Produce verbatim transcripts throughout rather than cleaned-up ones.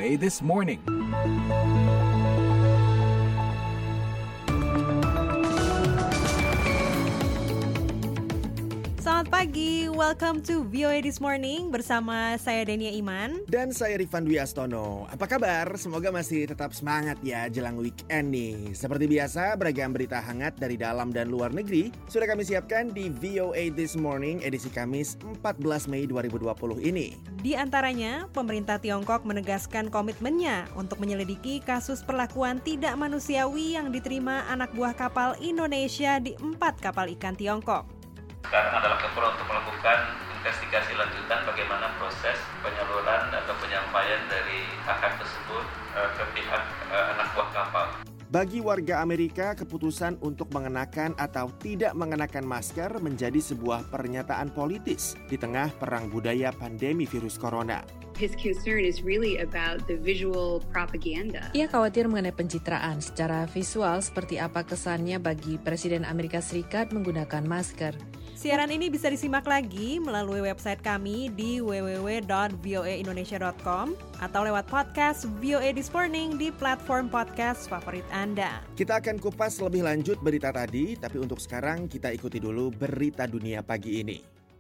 A This Morning. Selamat pagi, welcome to V O A This Morning bersama saya Denia Iman. Dan saya Rifan Dwi Astono. Apa kabar? Semoga masih tetap semangat ya jelang weekend nih. Seperti biasa, beragam berita hangat dari dalam dan luar negeri sudah kami siapkan di V O A This Morning edisi Kamis empat belas Mei dua ribu dua puluh ini. Di antaranya, pemerintah Tiongkok menegaskan komitmennya untuk menyelidiki kasus perlakuan tidak manusiawi yang diterima anak buah kapal Indonesia di empat kapal ikan Tiongkok. Sekarang adalah keperluan untuk melakukan investigasi lanjutan bagaimana proses penyaluran atau penyampaian dari hak tersebut uh, ke pihak uh, anak buah kapal. Bagi warga Amerika, keputusan untuk mengenakan atau tidak mengenakan masker menjadi sebuah pernyataan politis di tengah perang budaya pandemi virus corona. His concern is really about the visual propaganda. Ia khawatir mengenai pencitraan secara visual seperti apa kesannya bagi Presiden Amerika Serikat menggunakan masker. Siaran ini bisa disimak lagi melalui website kami di w w w dot v o a indonesia dot com atau lewat podcast V O A This Morning di platform podcast favorit Anda. Kita akan kupas lebih lanjut berita tadi, tapi untuk sekarang kita ikuti dulu berita dunia pagi ini.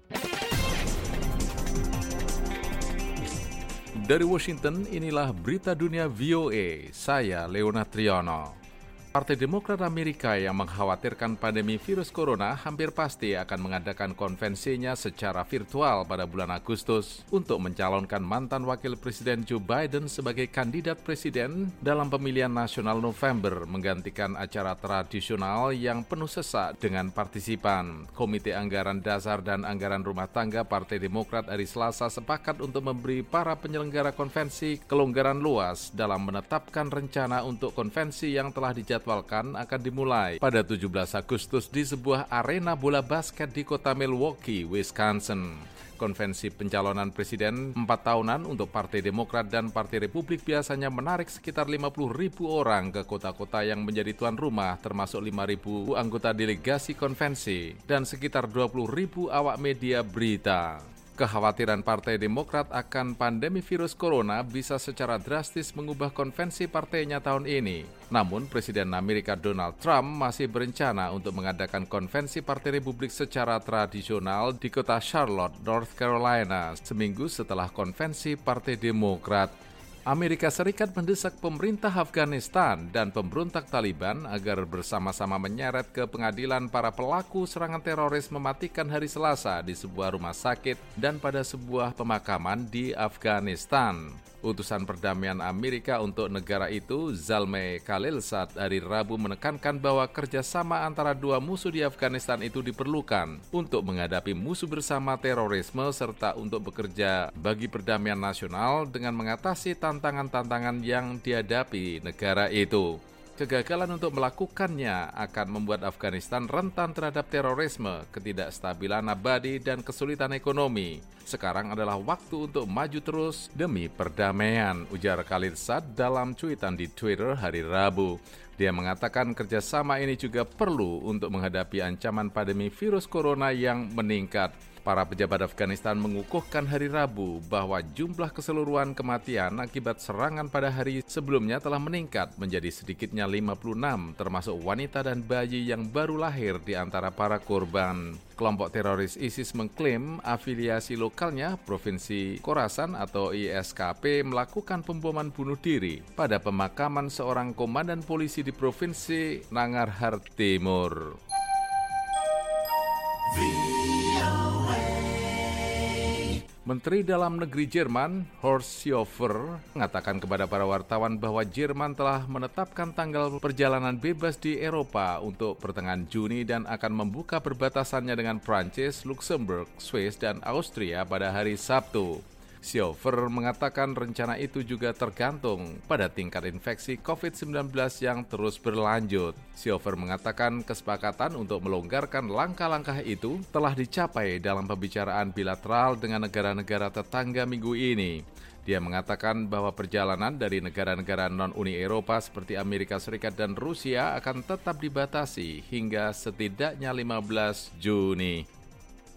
Dari Washington, inilah berita dunia V O A. Saya Leonard Triono. Partai Demokrat Amerika yang mengkhawatirkan pandemi virus corona hampir pasti akan mengadakan konvensinya secara virtual pada bulan Agustus untuk mencalonkan mantan Wakil Presiden Joe Biden sebagai kandidat presiden dalam pemilihan nasional November, menggantikan acara tradisional yang penuh sesak dengan partisipan. Komite Anggaran Dasar dan Anggaran Rumah Tangga Partai Demokrat hari Selasa sepakat untuk memberi para penyelenggara konvensi kelonggaran luas dalam menetapkan rencana untuk konvensi yang telah dijadwalkan akan dimulai pada tujuh belas Agustus di sebuah arena bola basket di kota Milwaukee, Wisconsin. Konvensi pencalonan presiden empat tahunan untuk Partai Demokrat dan Partai Republik biasanya menarik sekitar lima puluh ribu orang ke kota-kota yang menjadi tuan rumah, termasuk lima ribu anggota delegasi konvensi dan sekitar dua puluh ribu awak media berita. Kekhawatiran Partai Demokrat akan pandemi virus corona bisa secara drastis mengubah konvensi partainya tahun ini. Namun, Presiden Amerika Donald Trump masih berencana untuk mengadakan konvensi Partai Republik secara tradisional di kota Charlotte, North Carolina, seminggu setelah konvensi Partai Demokrat. Amerika Serikat mendesak pemerintah Afghanistan dan pemberontak Taliban agar bersama-sama menyeret ke pengadilan para pelaku serangan teroris mematikan hari Selasa di sebuah rumah sakit dan pada sebuah pemakaman di Afghanistan. Utusan perdamaian Amerika untuk negara itu, Zalmay Khalilzad, hari Rabu menekankan bahwa kerjasama antara dua musuh di Afghanistan itu diperlukan untuk menghadapi musuh bersama terorisme serta untuk bekerja bagi perdamaian nasional dengan mengatasi tantangan-tantangan yang dihadapi negara itu. Kegagalan untuk melakukannya akan membuat Afghanistan rentan terhadap terorisme, ketidakstabilan abadi, dan kesulitan ekonomi. Sekarang adalah waktu untuk maju terus demi perdamaian, ujar Khalilzad dalam cuitan di Twitter hari Rabu. Dia mengatakan kerjasama ini juga perlu untuk menghadapi ancaman pandemi virus corona yang meningkat. Para pejabat Afghanistan mengukuhkan hari Rabu bahwa jumlah keseluruhan kematian akibat serangan pada hari sebelumnya telah meningkat menjadi sedikitnya lima puluh enam, termasuk wanita dan bayi yang baru lahir di antara para korban. Kelompok teroris ISIS mengklaim afiliasi lokalnya, Provinsi Khorasan atau I S K P, melakukan pemboman bunuh diri pada pemakaman seorang komandan polisi di Provinsi Nangarhar Timur. Menteri Dalam Negeri Jerman, Horst Seehofer, mengatakan kepada para wartawan bahwa Jerman telah menetapkan tanggal perjalanan bebas di Eropa untuk pertengahan Juni dan akan membuka perbatasannya dengan Prancis, Luxembourg, Swiss, dan Austria pada hari Sabtu. Seehofer mengatakan rencana itu juga tergantung pada tingkat infeksi covid sembilan belas yang terus berlanjut. Seehofer mengatakan kesepakatan untuk melonggarkan langkah-langkah itu telah dicapai dalam pembicaraan bilateral dengan negara-negara tetangga minggu ini. Dia mengatakan bahwa perjalanan dari negara-negara non-Uni Eropa seperti Amerika Serikat dan Rusia akan tetap dibatasi hingga setidaknya lima belas Juni.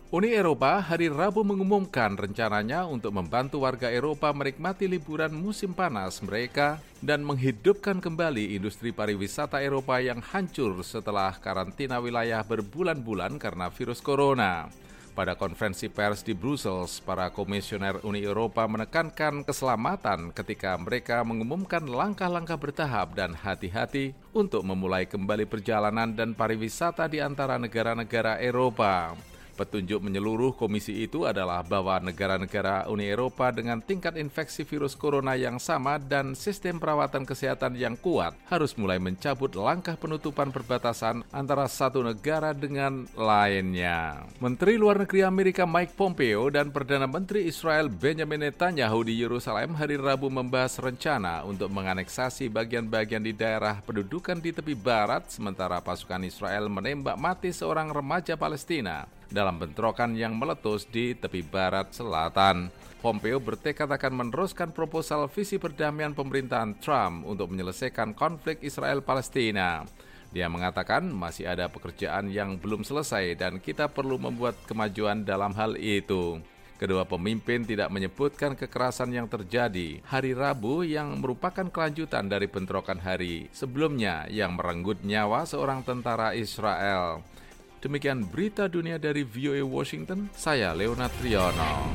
Uni Eropa hari Rabu mengumumkan rencananya untuk membantu warga Eropa menikmati liburan musim panas mereka dan menghidupkan kembali industri pariwisata Eropa yang hancur setelah karantina wilayah berbulan-bulan karena virus corona. Pada konferensi pers di Brussels, para komisioner Uni Eropa menekankan keselamatan ketika mereka mengumumkan langkah-langkah bertahap dan hati-hati untuk memulai kembali perjalanan dan pariwisata di antara negara-negara Eropa. Petunjuk menyeluruh komisi itu adalah bahwa negara-negara Uni Eropa dengan tingkat infeksi virus corona yang sama dan sistem perawatan kesehatan yang kuat harus mulai mencabut langkah penutupan perbatasan antara satu negara dengan lainnya. Menteri Luar Negeri Amerika Mike Pompeo dan Perdana Menteri Israel Benjamin Netanyahu di Yerusalem hari Rabu membahas rencana untuk menganeksasi bagian-bagian di daerah pendudukan di tepi barat sementara pasukan Israel menembak mati seorang remaja Palestina dalam bentrokan yang meletus di tepi barat selatan. Pompeo bertekad akan meneruskan proposal visi perdamaian pemerintahan Trump untuk menyelesaikan konflik Israel-Palestina. Dia mengatakan masih ada pekerjaan yang belum selesai dan kita perlu membuat kemajuan dalam hal itu. Kedua pemimpin tidak menyebutkan kekerasan yang terjadi hari Rabu yang merupakan kelanjutan dari bentrokan hari sebelumnya yang merenggut nyawa seorang tentara Israel. Demikian berita dunia dari V O A Washington, saya Leonard Triono.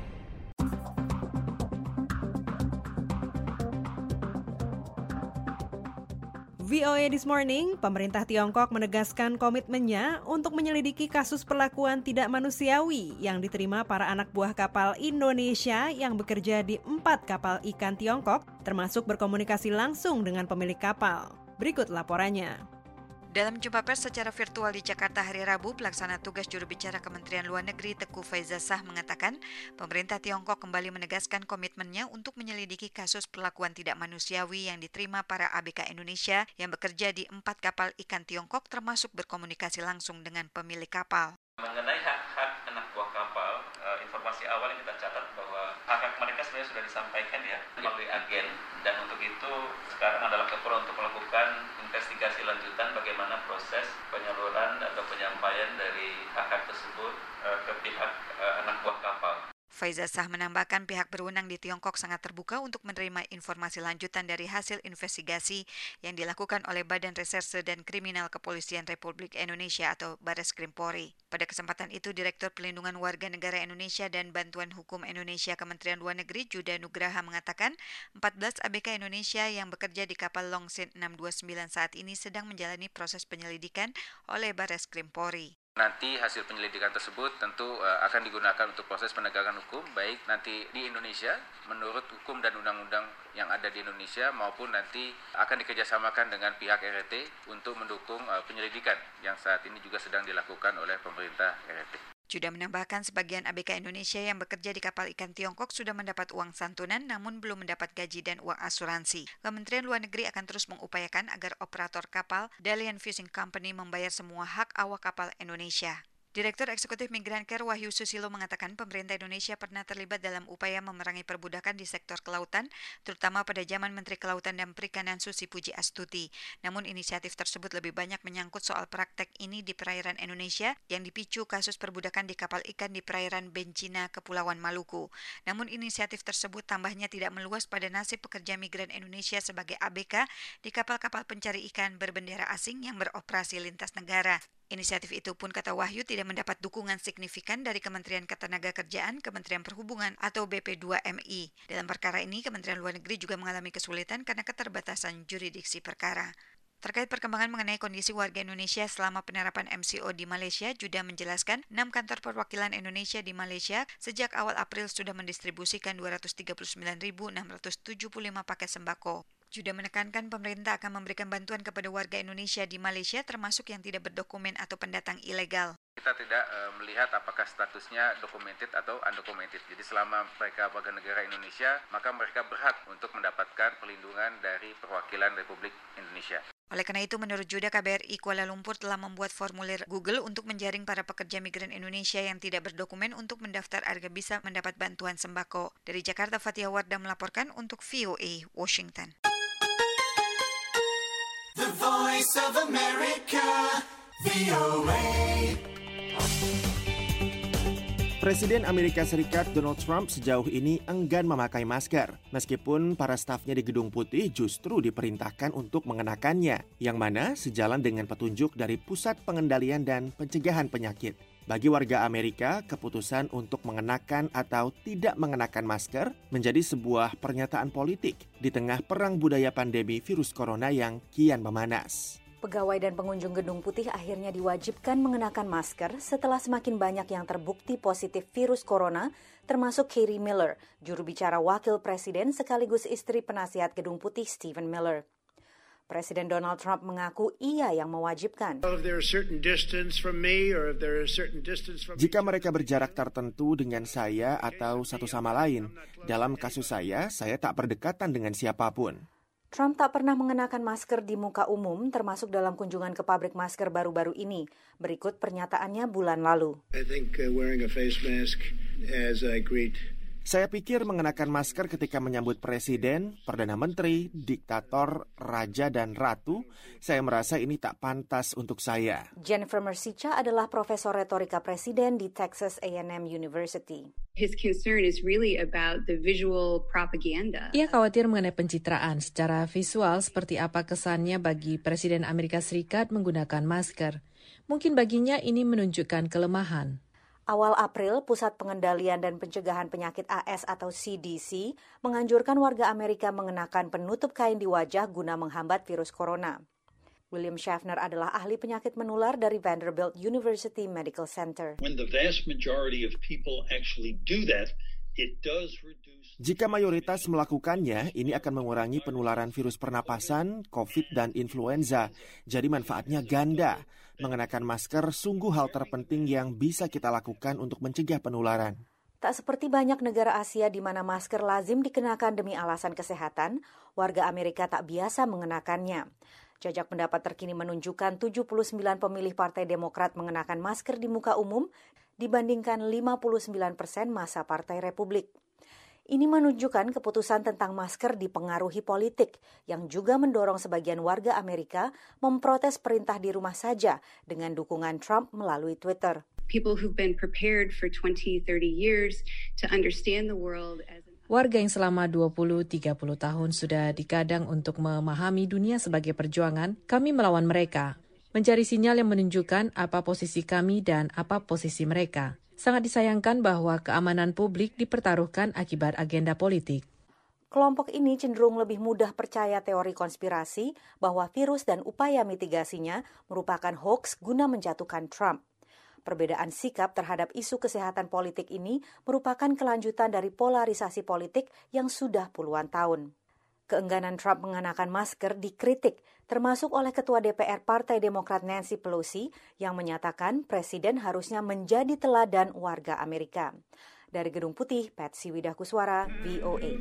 V O A This Morning, pemerintah Tiongkok menegaskan komitmennya untuk menyelidiki kasus perlakuan tidak manusiawi yang diterima para anak buah kapal Indonesia yang bekerja di empat kapal ikan Tiongkok, termasuk berkomunikasi langsung dengan pemilik kapal. Berikut laporannya. Dalam jumpa pers secara virtual di Jakarta hari Rabu, pelaksana tugas juru bicara Kementerian Luar Negeri Teuku Faizasyah mengatakan, pemerintah Tiongkok kembali menegaskan komitmennya untuk menyelidiki kasus perlakuan tidak manusiawi yang diterima para A B K Indonesia yang bekerja di empat kapal ikan Tiongkok, termasuk berkomunikasi langsung dengan pemilik kapal. Mengenai hak-hak anak buah kapal, informasi awal yang kita catat bahwa hak-hak mereka sebenarnya sudah disampaikan ya melalui agen, dan untuk itu sekarang adalah keperluan untuk melakukan investigasi lanjutan bagaimana proses penyaluran atau penyampaian dari hak-hak tersebut uh, ke pihak uh, anak buah kapal. Faizasyah menambahkan pihak berwenang di Tiongkok sangat terbuka untuk menerima informasi lanjutan dari hasil investigasi yang dilakukan oleh Badan Reserse dan Kriminal Kepolisian Republik Indonesia atau Bareskrim Polri. Pada kesempatan itu, Direktur Pelindungan Warga Negara Indonesia dan Bantuan Hukum Indonesia Kementerian Luar Negeri Juda Nugraha mengatakan empat belas A B K Indonesia yang bekerja di kapal Longsin enam dua sembilan saat ini sedang menjalani proses penyelidikan oleh Bareskrim Polri. Nanti hasil penyelidikan tersebut tentu uh, akan digunakan untuk proses penegakan hukum, baik nanti di Indonesia menurut hukum dan undang-undang yang ada di Indonesia maupun nanti akan dikerjasamakan dengan pihak R R T untuk mendukung uh, penyelidikan yang saat ini juga sedang dilakukan oleh pemerintah R R T. Juda menambahkan sebagian A B K Indonesia yang bekerja di kapal ikan Tiongkok sudah mendapat uang santunan namun belum mendapat gaji dan uang asuransi. Kementerian Luar Negeri akan terus mengupayakan agar operator kapal Dalian Fishing Company membayar semua hak awak kapal Indonesia. Direktur Eksekutif Migran Care Wahyu Susilo mengatakan pemerintah Indonesia pernah terlibat dalam upaya memerangi perbudakan di sektor kelautan, terutama pada zaman Menteri Kelautan dan Perikanan Susi Puji Astuti. Namun inisiatif tersebut lebih banyak menyangkut soal praktek ini di perairan Indonesia yang dipicu kasus perbudakan di kapal ikan di perairan Bencina, Kepulauan Maluku. Namun inisiatif tersebut tambahnya tidak meluas pada nasib pekerja migran Indonesia sebagai A B K di kapal-kapal pencari ikan berbendera asing yang beroperasi lintas negara. Inisiatif itu pun, kata Wahyu, tidak mendapat dukungan signifikan dari Kementerian Ketenagakerjaan, Kementerian Perhubungan, atau B P dua M I. Dalam perkara ini, Kementerian Luar Negeri juga mengalami kesulitan karena keterbatasan jurisdiksi perkara. Terkait perkembangan mengenai kondisi warga Indonesia selama penerapan M C O di Malaysia, Juda menjelaskan enam kantor perwakilan Indonesia di Malaysia sejak awal April sudah mendistribusikan dua ratus tiga puluh sembilan ribu enam ratus tujuh puluh lima paket sembako. Juda menekankan pemerintah akan memberikan bantuan kepada warga Indonesia di Malaysia termasuk yang tidak berdokumen atau pendatang ilegal. Kita tidak uh, melihat apakah statusnya documented atau undocumented. Jadi selama mereka warga negara Indonesia, maka mereka berhak untuk mendapatkan perlindungan dari perwakilan Republik Indonesia. Oleh karena itu, menurut Juda, K B R I Kuala Lumpur telah membuat formulir Google untuk menjaring para pekerja migran Indonesia yang tidak berdokumen untuk mendaftar agar bisa mendapat bantuan sembako. Dari Jakarta, Fatia Wardah melaporkan untuk V O A Washington. The Voice of America, V O A. Presiden Amerika Serikat Donald Trump sejauh ini enggan memakai masker, meskipun para stafnya di Gedung Putih justru diperintahkan untuk mengenakannya, yang mana sejalan dengan petunjuk dari Pusat Pengendalian dan Pencegahan Penyakit. Bagi warga Amerika, keputusan untuk mengenakan atau tidak mengenakan masker menjadi sebuah pernyataan politik di tengah perang budaya pandemi virus corona yang kian memanas. Pegawai dan pengunjung Gedung Putih akhirnya diwajibkan mengenakan masker setelah semakin banyak yang terbukti positif virus corona, termasuk Katie Miller, juru bicara wakil presiden sekaligus istri penasihat Gedung Putih Stephen Miller. Presiden Donald Trump mengaku ia yang mewajibkan. Jika mereka berjarak tertentu dengan saya atau satu sama lain, dalam kasus saya, saya tak berdekatan dengan siapapun. Trump tak pernah mengenakan masker di muka umum, termasuk dalam kunjungan ke pabrik masker baru-baru ini. Berikut pernyataannya bulan lalu. I think uh, wearing a face mask as I greet Saya pikir mengenakan masker ketika menyambut presiden, perdana menteri, diktator, raja, dan ratu, saya merasa ini tak pantas untuk saya. Jennifer Mercica adalah profesor retorika presiden di Texas A and M University. His concern is really about the visual propaganda. Ia khawatir mengenai pencitraan secara visual seperti apa kesannya bagi Presiden Amerika Serikat menggunakan masker. Mungkin baginya ini menunjukkan kelemahan. Awal April, Pusat Pengendalian dan Pencegahan Penyakit A S atau C D C menganjurkan warga Amerika mengenakan penutup kain di wajah guna menghambat virus corona. William Schaffner adalah ahli penyakit menular dari Vanderbilt University Medical Center. When the vast majority of people actually do that, it does reduce... Jika mayoritas melakukannya, ini akan mengurangi penularan virus pernapasan, COVID, dan influenza. Jadi manfaatnya ganda. Mengenakan masker sungguh hal terpenting yang bisa kita lakukan untuk mencegah penularan. Tak seperti banyak negara Asia di mana masker lazim dikenakan demi alasan kesehatan, warga Amerika tak biasa mengenakannya. Jajak pendapat terkini menunjukkan tujuh puluh sembilan pemilih Partai Demokrat mengenakan masker di muka umum dibandingkan lima puluh sembilan persen masa Partai Republik. Ini menunjukkan keputusan tentang masker dipengaruhi politik yang juga mendorong sebagian warga Amerika memprotes perintah di rumah saja dengan dukungan Trump melalui Twitter. People who've been prepared for twenty, thirty years to understand the world as Warga yang selama dua puluh sampai tiga puluh tahun sudah dikadang untuk memahami dunia sebagai perjuangan, kami melawan mereka, mencari sinyal yang menunjukkan apa posisi kami dan apa posisi mereka. Sangat disayangkan bahwa keamanan publik dipertaruhkan akibat agenda politik. Kelompok ini cenderung lebih mudah percaya teori konspirasi bahwa virus dan upaya mitigasinya merupakan hoaks guna menjatuhkan Trump. Perbedaan sikap terhadap isu kesehatan politik ini merupakan kelanjutan dari polarisasi politik yang sudah puluhan tahun. Keengganan Trump mengenakan masker dikritik, termasuk oleh Ketua D P R Partai Demokrat Nancy Pelosi yang menyatakan Presiden harusnya menjadi teladan warga Amerika. Dari Gedung Putih, Patsy Widakuswara, V O A.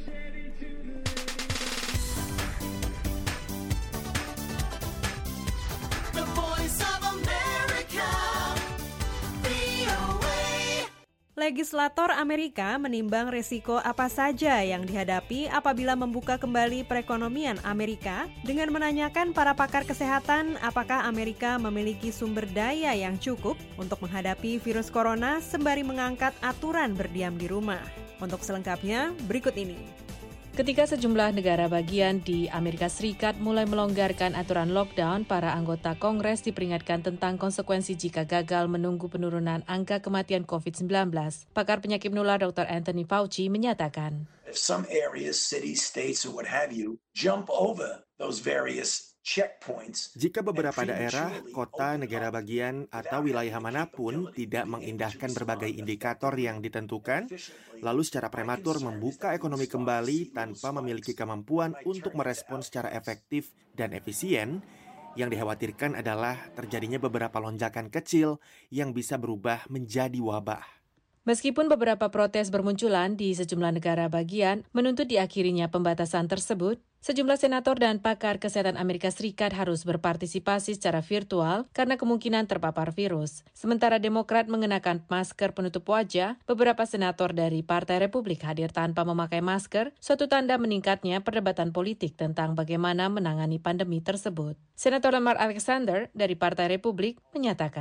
Legislator Amerika menimbang resiko apa saja yang dihadapi apabila membuka kembali perekonomian Amerika dengan menanyakan para pakar kesehatan apakah Amerika memiliki sumber daya yang cukup untuk menghadapi virus corona sembari mengangkat aturan berdiam di rumah. Untuk selengkapnya, berikut ini. Ketika sejumlah negara bagian di Amerika Serikat mulai melonggarkan aturan lockdown, para anggota Kongres diperingatkan tentang konsekuensi jika gagal menunggu penurunan angka kematian covid sembilan belas. Pakar penyakit menular Doktor Anthony Fauci menyatakan, If some areas, cities, states, or what have you, jump over those various checkpoints. Jika beberapa daerah, kota, negara bagian, atau wilayah manapun tidak mengindahkan berbagai indikator yang ditentukan, lalu secara prematur membuka ekonomi kembali tanpa memiliki kemampuan untuk merespons secara efektif dan efisien, yang dikhawatirkan adalah terjadinya beberapa lonjakan kecil yang bisa berubah menjadi wabah. Meskipun beberapa protes bermunculan di sejumlah negara bagian menuntut diakhirinya pembatasan tersebut, sejumlah senator dan pakar kesehatan Amerika Serikat harus berpartisipasi secara virtual karena kemungkinan terpapar virus. Sementara Demokrat mengenakan masker penutup wajah, beberapa senator dari Partai Republik hadir tanpa memakai masker, suatu tanda meningkatnya perdebatan politik tentang bagaimana menangani pandemi tersebut. Senator Lamar Alexander dari Partai Republik menyatakan,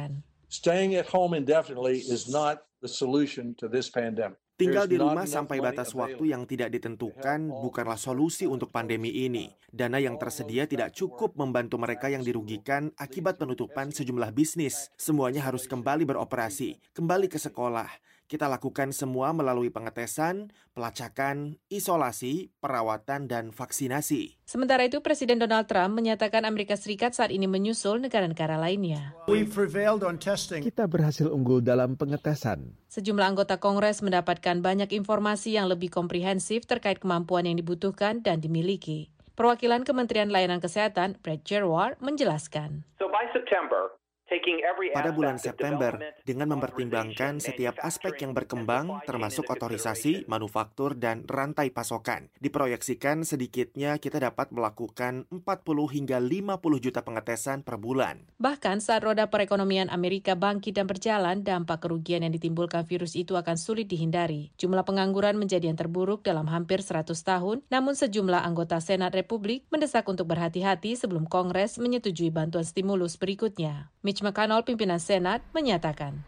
Staying at home indefinitely is not the solution to this pandemic. Tinggal di rumah sampai batas waktu yang tidak ditentukan bukanlah solusi untuk pandemi ini. Dana yang tersedia tidak cukup membantu mereka yang dirugikan akibat penutupan sejumlah bisnis. Semuanya harus kembali beroperasi, kembali ke sekolah. Kita lakukan semua melalui pengetesan, pelacakan, isolasi, perawatan, dan vaksinasi. Sementara itu, Presiden Donald Trump menyatakan Amerika Serikat saat ini menyusul negara-negara lainnya. Kita berhasil unggul dalam pengetesan. Sejumlah anggota Kongres mendapatkan banyak informasi yang lebih komprehensif terkait kemampuan yang dibutuhkan dan dimiliki. Perwakilan Kementerian Layanan Kesehatan, Brett Gerward, menjelaskan. So by September, pada bulan September, dengan mempertimbangkan setiap aspek yang berkembang, termasuk otorisasi, manufaktur, dan rantai pasokan, diproyeksikan sedikitnya kita dapat melakukan empat puluh hingga lima puluh juta pengetesan per bulan. Bahkan saat roda perekonomian Amerika bangkit dan berjalan, dampak kerugian yang ditimbulkan virus itu akan sulit dihindari. Jumlah pengangguran menjadi yang terburuk dalam hampir seratus tahun, namun sejumlah anggota Senat Republik mendesak untuk berhati-hati sebelum Kongres menyetujui bantuan stimulus berikutnya. Mitch McConnell, pimpinan Senat, menyatakan.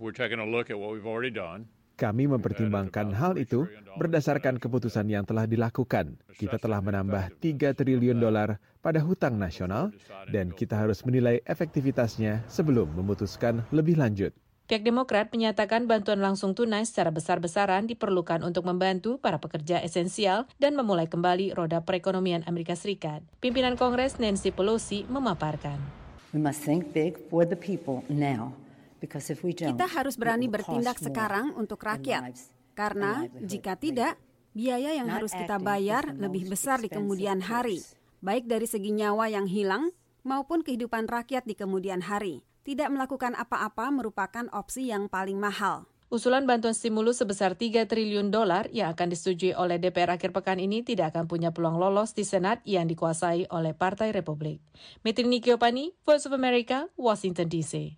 Kami mempertimbangkan hal itu berdasarkan keputusan yang telah dilakukan. Kita telah menambah tiga triliun dolar pada hutang nasional dan kita harus menilai efektivitasnya sebelum memutuskan lebih lanjut. Pihak Demokrat menyatakan bantuan langsung tunai secara besar-besaran diperlukan untuk membantu para pekerja esensial dan memulai kembali roda perekonomian Amerika Serikat. Pimpinan Kongres Nancy Pelosi memaparkan. Kita harus berani bertindak sekarang untuk rakyat, karena jika tidak, biaya yang harus kita bayar lebih besar di kemudian hari, baik dari segi nyawa yang hilang maupun kehidupan rakyat di kemudian hari. Tidak melakukan apa-apa merupakan opsi yang paling mahal. Usulan bantuan stimulus sebesar tiga triliun dolar yang akan disetujui oleh D P R akhir pekan ini tidak akan punya peluang lolos di Senat yang dikuasai oleh Partai Republik. Metrini Kiopani, Voice of America, Washington D C.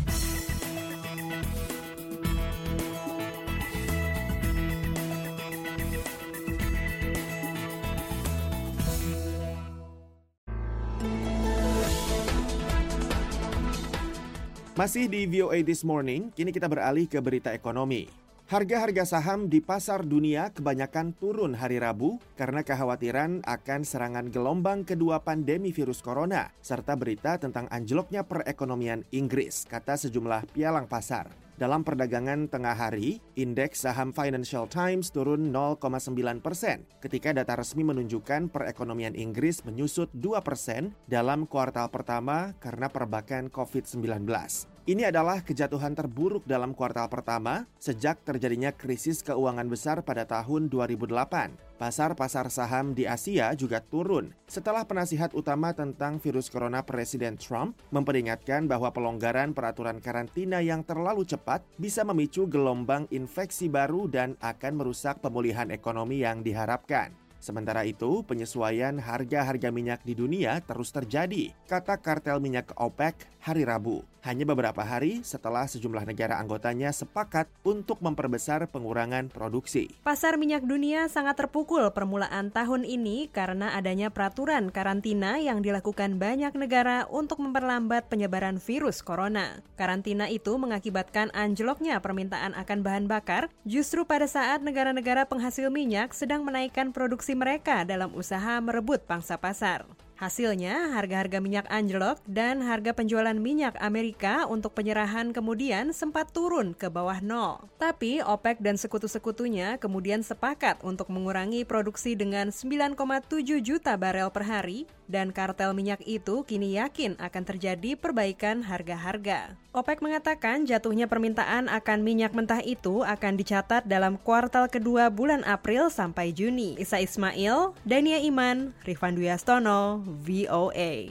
Masih di V O A This Morning, kini kita beralih ke berita ekonomi. Harga-harga saham di pasar dunia kebanyakan turun hari Rabu karena kekhawatiran akan serangan gelombang kedua pandemi virus corona, serta berita tentang anjloknya perekonomian Inggris, kata sejumlah pialang pasar. Dalam perdagangan tengah hari, indeks saham Financial Times turun nol koma sembilan persen ketika data resmi menunjukkan perekonomian Inggris menyusut dua persen dalam kuartal pertama karena perbakan covid sembilan belas. Ini adalah kejatuhan terburuk dalam kuartal pertama sejak terjadinya krisis keuangan besar pada tahun dua ribu delapan. Pasar-pasar saham di Asia juga turun setelah penasihat utama tentang virus corona Presiden Trump memperingatkan bahwa pelonggaran peraturan karantina yang terlalu cepat bisa memicu gelombang infeksi baru dan akan merusak pemulihan ekonomi yang diharapkan. Sementara itu, penyesuaian harga-harga minyak di dunia terus terjadi, kata kartel minyak OPEC hari Rabu. Hanya beberapa hari setelah sejumlah negara anggotanya sepakat untuk memperbesar pengurangan produksi. Pasar minyak dunia sangat terpukul permulaan tahun ini karena adanya peraturan karantina yang dilakukan banyak negara untuk memperlambat penyebaran virus corona. Karantina itu mengakibatkan anjloknya permintaan akan bahan bakar justru pada saat negara-negara penghasil minyak sedang menaikkan produksi mereka dalam usaha merebut pangsa pasar. Hasilnya, harga-harga minyak anjlok dan harga penjualan minyak Amerika untuk penyerahan kemudian sempat turun ke bawah nol. Tapi OPEC dan sekutu-sekutunya kemudian sepakat untuk mengurangi produksi dengan sembilan koma tujuh juta barel per hari dan kartel minyak itu kini yakin akan terjadi perbaikan harga-harga. OPEC mengatakan jatuhnya permintaan akan minyak mentah itu akan dicatat dalam kuartal kedua bulan April sampai Juni. Isa Ismail, Dania Iman, Rifan Dwi Astono, V O A.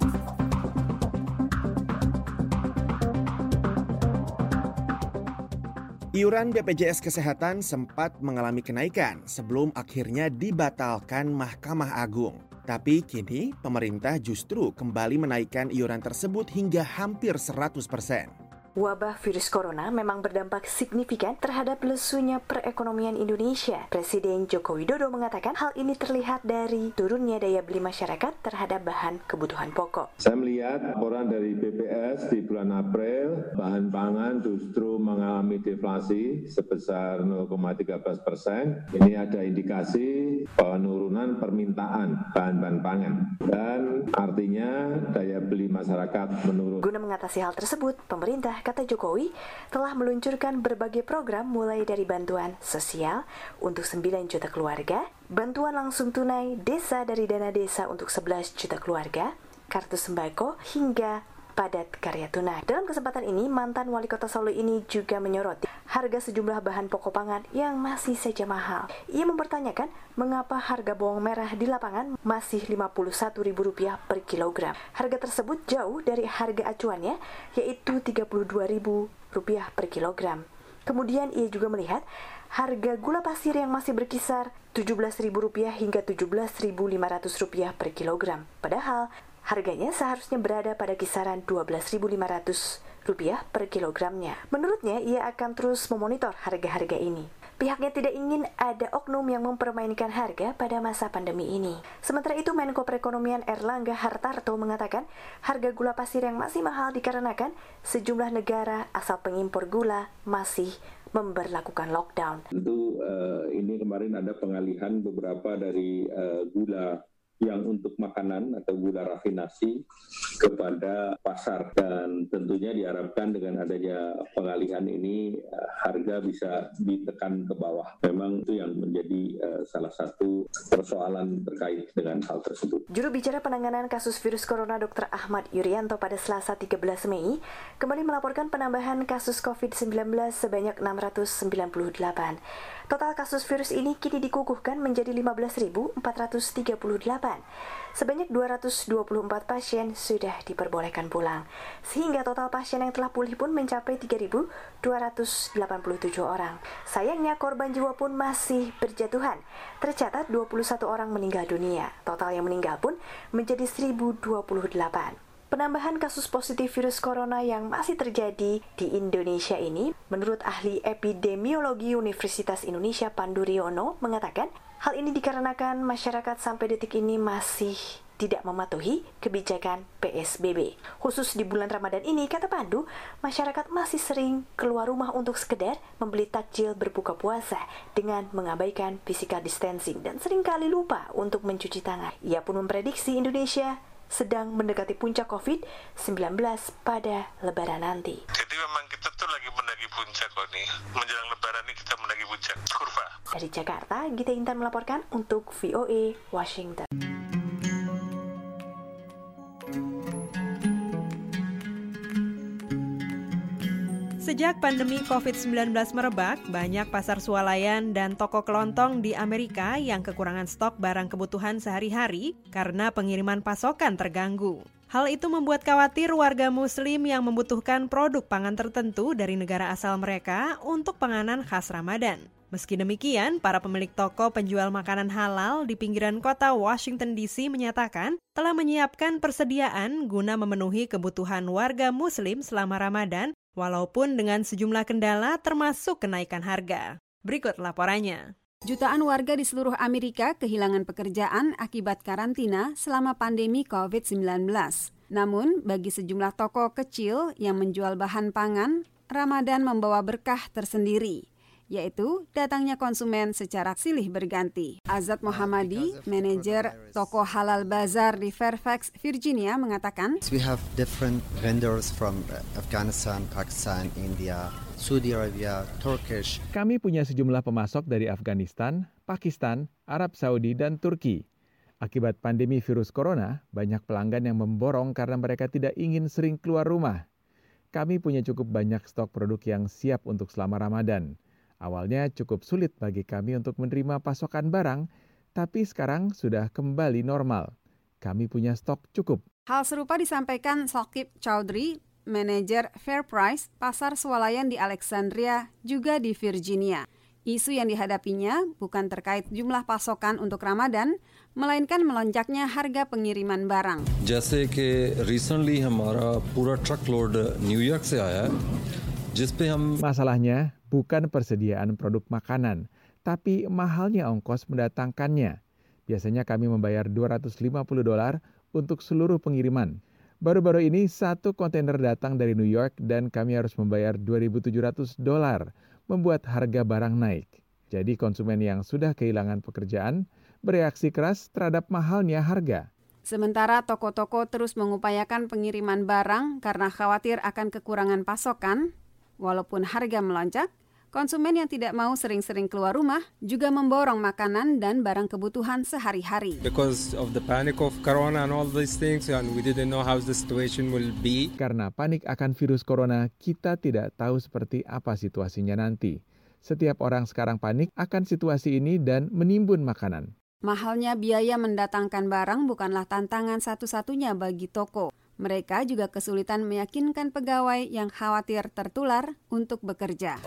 Iuran B P J S Kesehatan sempat mengalami kenaikan sebelum akhirnya dibatalkan Mahkamah Agung. Tapi kini pemerintah justru kembali menaikkan iuran tersebut hingga hampir seratus persen. Wabah virus corona memang berdampak signifikan terhadap lesunya perekonomian Indonesia. Presiden Joko Widodo mengatakan hal ini terlihat dari turunnya daya beli masyarakat terhadap bahan kebutuhan pokok. Saya melihat laporan dari B P S di bulan April, bahan pangan justru mengalami deflasi sebesar nol koma tiga belas persen. Ini ada indikasi penurunan permintaan bahan-bahan pangan dan artinya daya beli masyarakat menurun. Guna mengatasi hal tersebut, pemerintah, kata Jokowi, telah meluncurkan berbagai program mulai dari bantuan sosial untuk sembilan juta keluarga, bantuan langsung tunai desa dari dana desa untuk sebelas juta keluarga, kartu sembako, hingga padat karya tunai. Dalam kesempatan ini, mantan wali kota Solo ini juga menyoroti harga sejumlah bahan pokok pangan yang masih saja mahal. Ia mempertanyakan mengapa harga bawang merah di lapangan masih lima puluh satu ribu rupiah per kilogram. Harga tersebut jauh dari harga acuannya, yaitu tiga puluh dua ribu rupiah per kilogram. Kemudian ia juga melihat harga gula pasir yang masih berkisar tujuh belas ribu rupiah hingga tujuh belas ribu lima ratus rupiah per kilogram. Padahal harganya seharusnya berada pada kisaran dua belas ribu lima ratus rupiah per kilogramnya. Menurutnya, ia akan terus memonitor harga-harga ini. Pihaknya tidak ingin ada oknum yang mempermainkan harga pada masa pandemi ini. Sementara itu, Menko Perekonomian Erlangga Hartarto mengatakan harga gula pasir yang masih mahal dikarenakan sejumlah negara asal pengimpor gula masih memberlakukan lockdown. Tentu uh, ini kemarin ada pengalihan beberapa dari uh, gula yang untuk makanan atau gula rafinasi kepada pasar, dan tentunya diharapkan dengan adanya pengalihan ini harga bisa ditekan ke bawah. Memang itu yang menjadi uh, salah satu persoalan terkait dengan hal tersebut. Juru bicara penanganan kasus virus corona Dokter Ahmad Yuryanto pada Selasa tiga belas Mei kembali melaporkan penambahan kasus covid sembilan belas sebanyak enam ratus sembilan puluh delapan. Total kasus virus ini kini dikukuhkan menjadi lima belas ribu empat ratus tiga puluh delapan. Sebanyak dua ratus dua puluh empat pasien sudah diperbolehkan pulang, sehingga total pasien yang telah pulih pun mencapai tiga ribu dua ratus delapan puluh tujuh orang. Sayangnya korban jiwa pun masih berjatuhan. Tercatat dua puluh satu orang meninggal dunia. Total yang meninggal pun menjadi seribu dua puluh delapan. Penambahan kasus positif virus corona yang masih terjadi di Indonesia ini, menurut ahli epidemiologi Universitas Indonesia Pandu Riono mengatakan, hal ini dikarenakan masyarakat sampai detik ini masih tidak mematuhi kebijakan P S B B. Khusus di bulan Ramadan ini, kata Pandu, masyarakat masih sering keluar rumah untuk sekedar membeli takjil berbuka puasa dengan mengabaikan physical distancing dan seringkali lupa untuk mencuci tangan. Ia pun memprediksi Indonesia sedang mendekati puncak covid sembilan belas pada Lebaran nanti. Jadi memang kita tuh lagi mendaki puncak kok nih. Menjelang Lebaran ini kita mendaki puncak kurva. Dari Jakarta, Gita Intan melaporkan untuk V O A Washington. Sejak pandemi covid sembilan belas merebak, banyak pasar swalayan dan toko kelontong di Amerika yang kekurangan stok barang kebutuhan sehari-hari karena pengiriman pasokan terganggu. Hal itu membuat khawatir warga Muslim yang membutuhkan produk pangan tertentu dari negara asal mereka untuk penganan khas Ramadan. Meski demikian, para pemilik toko penjual makanan halal di pinggiran kota Washington D C menyatakan telah menyiapkan persediaan guna memenuhi kebutuhan warga Muslim selama Ramadan, walaupun dengan sejumlah kendala termasuk kenaikan harga. Berikut laporannya. Jutaan warga di seluruh Amerika kehilangan pekerjaan akibat karantina selama pandemi covid sembilan belas. Namun, bagi sejumlah toko kecil yang menjual bahan pangan, Ramadan membawa berkah tersendiri, yaitu datangnya konsumen secara silih berganti. Azad Muhammadi, manajer toko Halal Bazar di Fairfax, Virginia, mengatakan, We have different vendors from Afghanistan, Pakistan, India, Saudi Arabia, Turkish. Kami punya sejumlah pemasok dari Afghanistan, Pakistan, Arab Saudi, dan Turki. Akibat pandemi virus corona, banyak pelanggan yang memborong karena mereka tidak ingin sering keluar rumah. Kami punya cukup banyak stok produk yang siap untuk selama Ramadan. Awalnya cukup sulit bagi kami untuk menerima pasokan barang, tapi sekarang sudah kembali normal. Kami punya stok cukup. Hal serupa disampaikan Saqib Chowdhury, manajer Fair Price, pasar swalayan di Alexandria, juga di Virginia. Isu yang dihadapinya bukan terkait jumlah pasokan untuk Ramadan, melainkan melonjaknya harga pengiriman barang. जैसे कि recently हमारा पूरा truckload New York से आया, जिस पे हम Masalahnya bukan persediaan produk makanan, tapi mahalnya ongkos mendatangkannya. Biasanya kami membayar dua ratus lima puluh dolar untuk seluruh pengiriman. Baru-baru ini satu kontainer datang dari New York dan kami harus membayar dua ribu tujuh ratus dolar, membuat harga barang naik. Jadi konsumen yang sudah kehilangan pekerjaan bereaksi keras terhadap mahalnya harga. Sementara toko-toko terus mengupayakan pengiriman barang karena khawatir akan kekurangan pasokan, walaupun harga melonjak, konsumen yang tidak mau sering-sering keluar rumah juga memborong makanan dan barang kebutuhan sehari-hari. Because of the panic of corona and all these things, and we didn't know how the situation will be. Karena panik akan virus corona, kita tidak tahu seperti apa situasinya nanti. Setiap orang sekarang panik akan situasi ini dan menimbun makanan. Mahalnya biaya mendatangkan barang bukanlah tantangan satu-satunya bagi toko. Mereka juga kesulitan meyakinkan pegawai yang khawatir tertular untuk bekerja.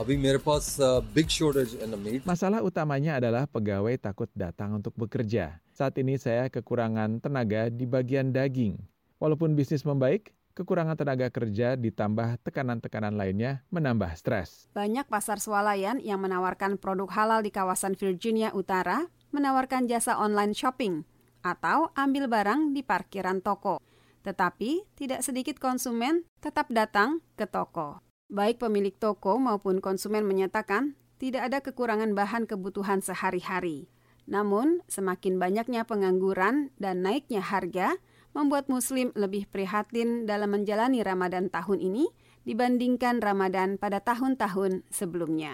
Masalah utamanya adalah pegawai takut datang untuk bekerja. Saat ini saya kekurangan tenaga di bagian daging. Walaupun bisnis membaik, kekurangan tenaga kerja ditambah tekanan-tekanan lainnya menambah stres. Banyak pasar swalayan yang menawarkan produk halal di kawasan Virginia Utara menawarkan jasa online shopping atau ambil barang di parkiran toko. Tetapi tidak sedikit konsumen tetap datang ke toko. Baik pemilik toko maupun konsumen menyatakan tidak ada kekurangan bahan kebutuhan sehari-hari. Namun, semakin banyaknya pengangguran dan naiknya harga membuat Muslim lebih prihatin dalam menjalani Ramadan tahun ini dibandingkan Ramadan pada tahun-tahun sebelumnya.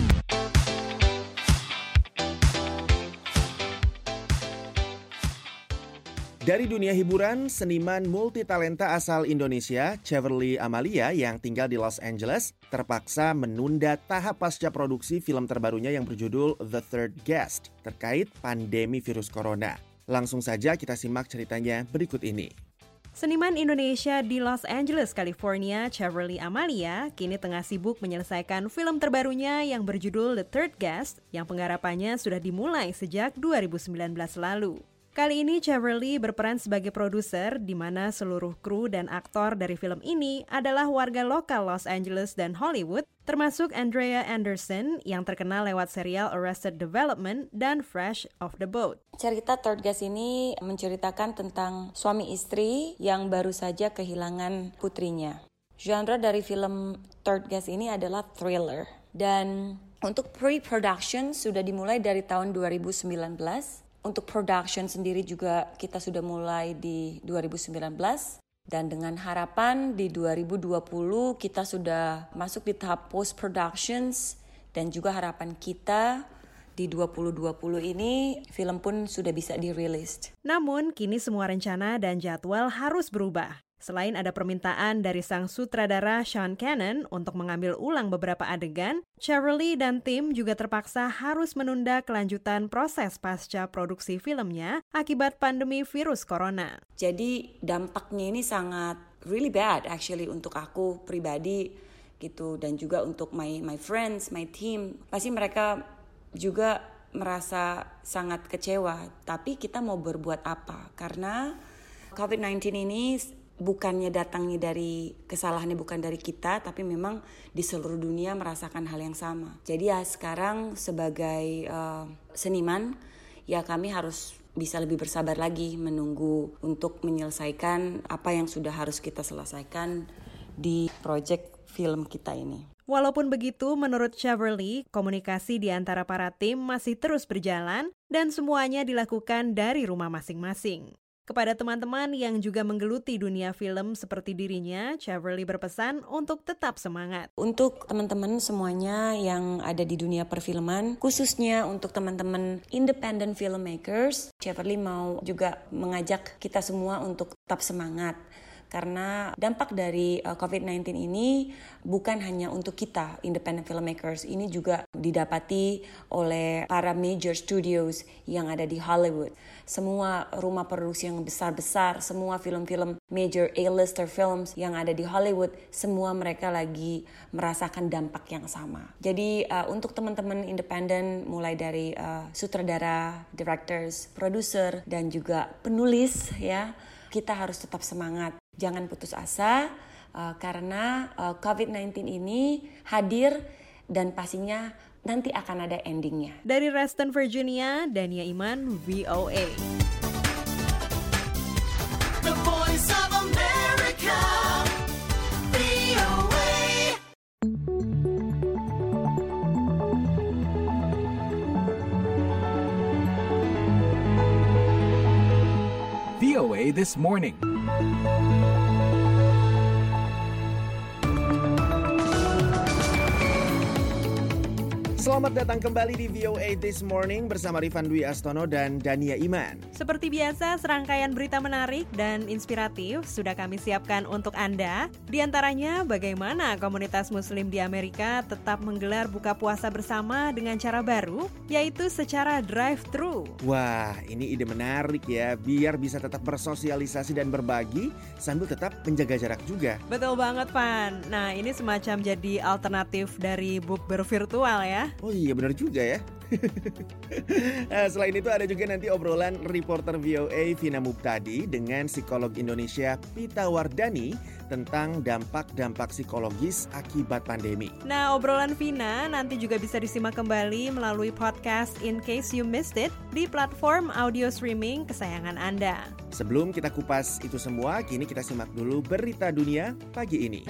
Dari dunia hiburan, seniman multitalenta asal Indonesia, Cheverly Amalia yang tinggal di Los Angeles, terpaksa menunda tahap pasca produksi film terbarunya yang berjudul The Third Guest terkait pandemi virus corona. Langsung saja kita simak ceritanya berikut ini. Seniman Indonesia di Los Angeles, California, Cheverly Amalia, kini tengah sibuk menyelesaikan film terbarunya yang berjudul The Third Guest yang penggarapannya sudah dimulai sejak dua ribu sembilan belas lalu. Kali ini Cheverly berperan sebagai produser di mana seluruh kru dan aktor dari film ini adalah warga lokal Los Angeles dan Hollywood, termasuk Andrea Anderson yang terkenal lewat serial Arrested Development dan Fresh Off the Boat. Cerita Third Guest ini menceritakan tentang suami istri yang baru saja kehilangan putrinya. Genre dari film Third Guest ini adalah thriller. Dan untuk pre-production sudah dimulai dari tahun dua ribu sembilan belas. Untuk production sendiri juga kita sudah mulai di dua ribu sembilan belas dan dengan harapan di dua ribu dua puluh kita sudah masuk di tahap post productions dan juga harapan kita di dua ribu dua puluh ini film pun sudah bisa dirilis. Namun kini semua rencana dan jadwal harus berubah. Selain ada permintaan dari sang sutradara Sean Cannon untuk mengambil ulang beberapa adegan, Cheverly dan tim juga terpaksa harus menunda kelanjutan proses pasca produksi filmnya akibat pandemi virus corona. Jadi dampaknya ini sangat really bad actually untuk aku pribadi gitu dan juga untuk my my friends, my team. Pasti mereka juga merasa sangat kecewa, tapi kita mau berbuat apa? Karena covid sembilan belas ini bukannya datangnya dari kesalahannya bukan dari kita, tapi memang di seluruh dunia merasakan hal yang sama. Jadi ya sekarang sebagai uh, seniman, ya kami harus bisa lebih bersabar lagi menunggu untuk menyelesaikan apa yang sudah harus kita selesaikan di proyek film kita ini. Walaupun begitu, menurut Cheverly, komunikasi di antara para tim masih terus berjalan dan semuanya dilakukan dari rumah masing-masing. Kepada teman-teman yang juga menggeluti dunia film seperti dirinya, Cheverly berpesan untuk tetap semangat. Untuk teman-teman semuanya yang ada di dunia perfilman, khususnya untuk teman-teman independent filmmakers, Cheverly mau juga mengajak kita semua untuk tetap semangat. karena dampak dari uh, covid sembilan belas ini bukan hanya untuk kita independent filmmakers, ini juga didapati oleh para major studios yang ada di Hollywood. Semua rumah produksi yang besar-besar, semua film-film major A-lister films yang ada di Hollywood, semua mereka lagi merasakan dampak yang sama. Jadi uh, untuk teman-teman independen, mulai dari uh, sutradara, directors, produser, dan juga penulis, ya, kita harus tetap semangat. Jangan putus asa uh, karena uh, covid sembilan belas ini hadir dan pastinya nanti akan ada endingnya. Dari Reston, Virginia, Dania Iman, V O A. The Voice of America, V O A. V O A This Morning. Selamat datang kembali di V O A This Morning bersama Rifan Dwi Astono dan Dania Iman. Seperti biasa, serangkaian berita menarik dan inspiratif sudah kami siapkan untuk Anda. Di antaranya, bagaimana komunitas muslim di Amerika tetap menggelar buka puasa bersama dengan cara baru, yaitu secara drive-thru. Wah, ini ide menarik ya, biar bisa tetap bersosialisasi dan berbagi sambil tetap menjaga jarak juga. Betul banget, Pan. Nah, ini semacam jadi alternatif dari bukber virtual ya. Oh iya, benar juga ya. Nah, selain itu ada juga nanti obrolan reporter V O A Vina Mubtadi dengan psikolog Indonesia Pita Wardani tentang dampak-dampak psikologis akibat pandemi. Nah, obrolan Vina nanti juga bisa disimak kembali melalui podcast In Case You Missed It di platform audio streaming kesayangan Anda. Sebelum kita kupas itu semua, kini kita simak dulu berita dunia pagi ini.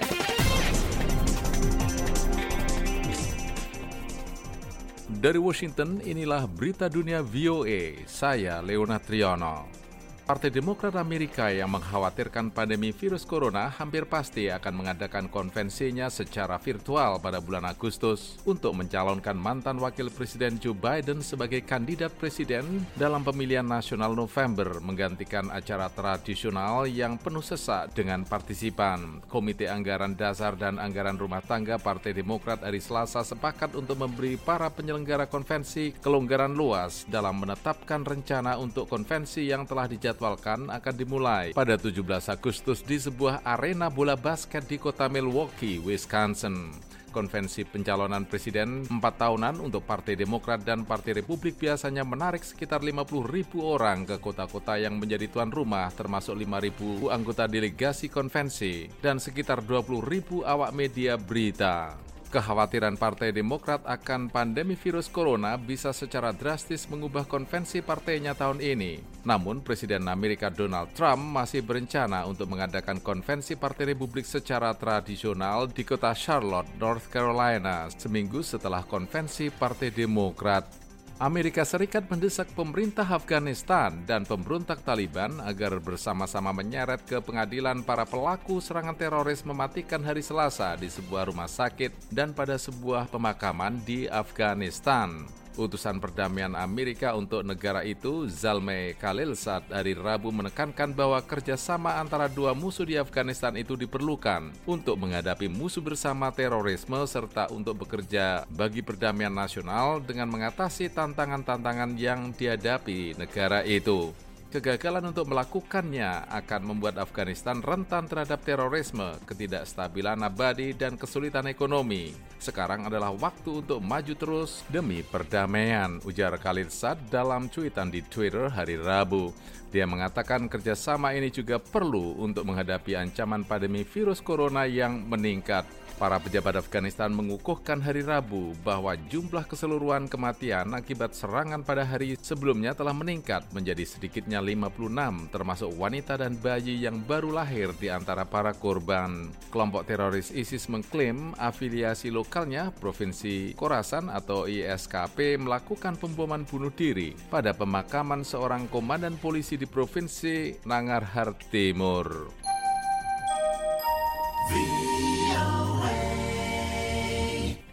Dari Washington, inilah berita dunia V O A. Saya Leonard Triono. Partai Demokrat Amerika yang mengkhawatirkan pandemi virus corona hampir pasti akan mengadakan konvensinya secara virtual pada bulan Agustus untuk mencalonkan mantan Wakil Presiden Joe Biden sebagai kandidat presiden dalam pemilihan nasional November, menggantikan acara tradisional yang penuh sesak dengan partisipan. Komite Anggaran Dasar dan Anggaran Rumah Tangga Partai Demokrat hari Selasa sepakat untuk memberi para penyelenggara konvensi kelonggaran luas dalam menetapkan rencana untuk konvensi yang telah dijadwalkan dijadwalkan akan dimulai pada tujuh belas Agustus di sebuah arena bola basket di kota Milwaukee, Wisconsin. Konvensi pencalonan presiden empat tahunan untuk Partai Demokrat dan Partai Republik biasanya menarik sekitar lima puluh ribu orang ke kota-kota yang menjadi tuan rumah, termasuk lima ribu anggota delegasi konvensi dan sekitar dua puluh ribu awak media berita. Kekhawatiran Partai Demokrat akan pandemi virus corona bisa secara drastis mengubah konvensi partainya tahun ini. Namun, Presiden Amerika Donald Trump masih berencana untuk mengadakan konvensi Partai Republik secara tradisional di kota Charlotte, North Carolina, seminggu setelah konvensi Partai Demokrat. Amerika Serikat mendesak pemerintah Afghanistan dan pemberontak Taliban agar bersama-sama menyeret ke pengadilan para pelaku serangan teroris mematikan hari Selasa di sebuah rumah sakit dan pada sebuah pemakaman di Afghanistan. Utusan perdamaian Amerika untuk negara itu, Zalmay Khalilzad, hari Rabu menekankan bahwa kerjasama antara dua musuh di Afghanistan itu diperlukan untuk menghadapi musuh bersama terorisme serta untuk bekerja bagi perdamaian nasional dengan mengatasi tantangan-tantangan yang dihadapi negara itu. Kegagalan untuk melakukannya akan membuat Afghanistan rentan terhadap terorisme, ketidakstabilan abadi, dan kesulitan ekonomi. Sekarang adalah waktu untuk maju terus demi perdamaian, ujar Khalilzad dalam cuitan di Twitter hari Rabu. Dia mengatakan kerjasama ini juga perlu untuk menghadapi ancaman pandemi virus corona yang meningkat. Para pejabat Afghanistan mengukuhkan hari Rabu bahwa jumlah keseluruhan kematian akibat serangan pada hari sebelumnya telah meningkat menjadi sedikitnya lima puluh enam, termasuk wanita dan bayi yang baru lahir di antara para korban. Kelompok teroris ISIS mengklaim afiliasi lokalnya, Provinsi Khorasan atau I S K P, melakukan pemboman bunuh diri pada pemakaman seorang komandan polisi di Provinsi Nangarhar Timur.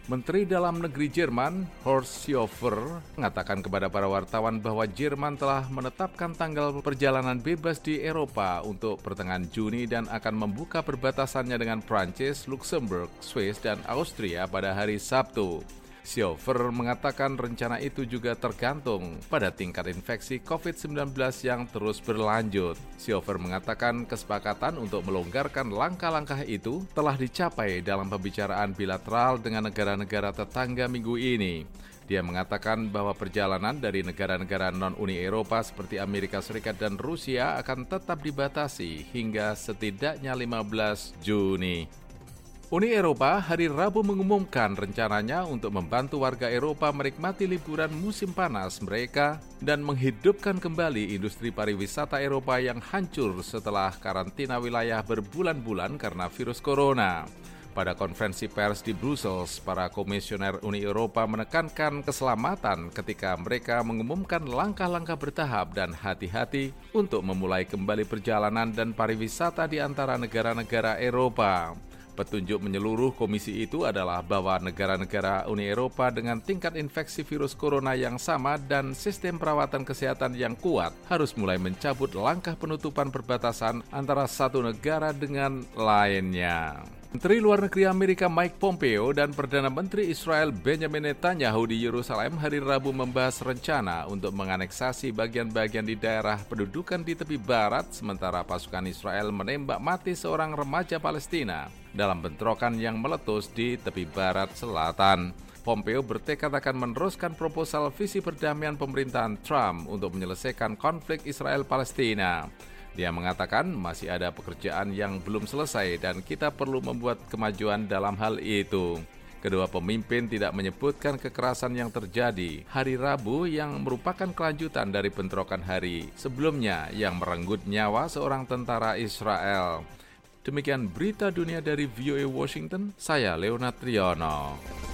Menteri Dalam Negeri Jerman, Horst Seehofer, mengatakan kepada para wartawan bahwa Jerman telah menetapkan tanggal perjalanan bebas di Eropa untuk pertengahan Juni dan akan membuka perbatasannya dengan Prancis, Luxembourg, Swiss, dan Austria pada hari Sabtu. Seehofer mengatakan rencana itu juga tergantung pada tingkat infeksi covid sembilan belas yang terus berlanjut. Seehofer mengatakan kesepakatan untuk melonggarkan langkah-langkah itu telah dicapai dalam pembicaraan bilateral dengan negara-negara tetangga minggu ini. Dia mengatakan bahwa perjalanan dari negara-negara non-Uni Eropa seperti Amerika Serikat dan Rusia akan tetap dibatasi hingga setidaknya lima belas Juni. Uni Eropa hari Rabu mengumumkan rencananya untuk membantu warga Eropa menikmati liburan musim panas mereka dan menghidupkan kembali industri pariwisata Eropa yang hancur setelah karantina wilayah berbulan-bulan karena virus corona. Pada konferensi pers di Brussels, para komisioner Uni Eropa menekankan keselamatan ketika mereka mengumumkan langkah-langkah bertahap dan hati-hati untuk memulai kembali perjalanan dan pariwisata di antara negara-negara Eropa. Petunjuk menyeluruh komisi itu adalah bahwa negara-negara Uni Eropa dengan tingkat infeksi virus corona yang sama dan sistem perawatan kesehatan yang kuat harus mulai mencabut langkah penutupan perbatasan antara satu negara dengan lainnya. Menteri Luar Negeri Amerika Mike Pompeo dan Perdana Menteri Israel Benjamin Netanyahu di Yerusalem hari Rabu membahas rencana untuk menganeksasi bagian-bagian di daerah pendudukan di tepi barat sementara pasukan Israel menembak mati seorang remaja Palestina dalam bentrokan yang meletus di tepi barat selatan. Pompeo bertekad akan meneruskan proposal visi perdamaian pemerintahan Trump untuk menyelesaikan konflik Israel-Palestina. Dia mengatakan masih ada pekerjaan yang belum selesai dan kita perlu membuat kemajuan dalam hal itu. Kedua pemimpin tidak menyebutkan kekerasan yang terjadi hari Rabu yang merupakan kelanjutan dari bentrokan hari sebelumnya yang merenggut nyawa seorang tentara Israel. Demikian berita dunia dari V O A Washington, saya Leonard Triono.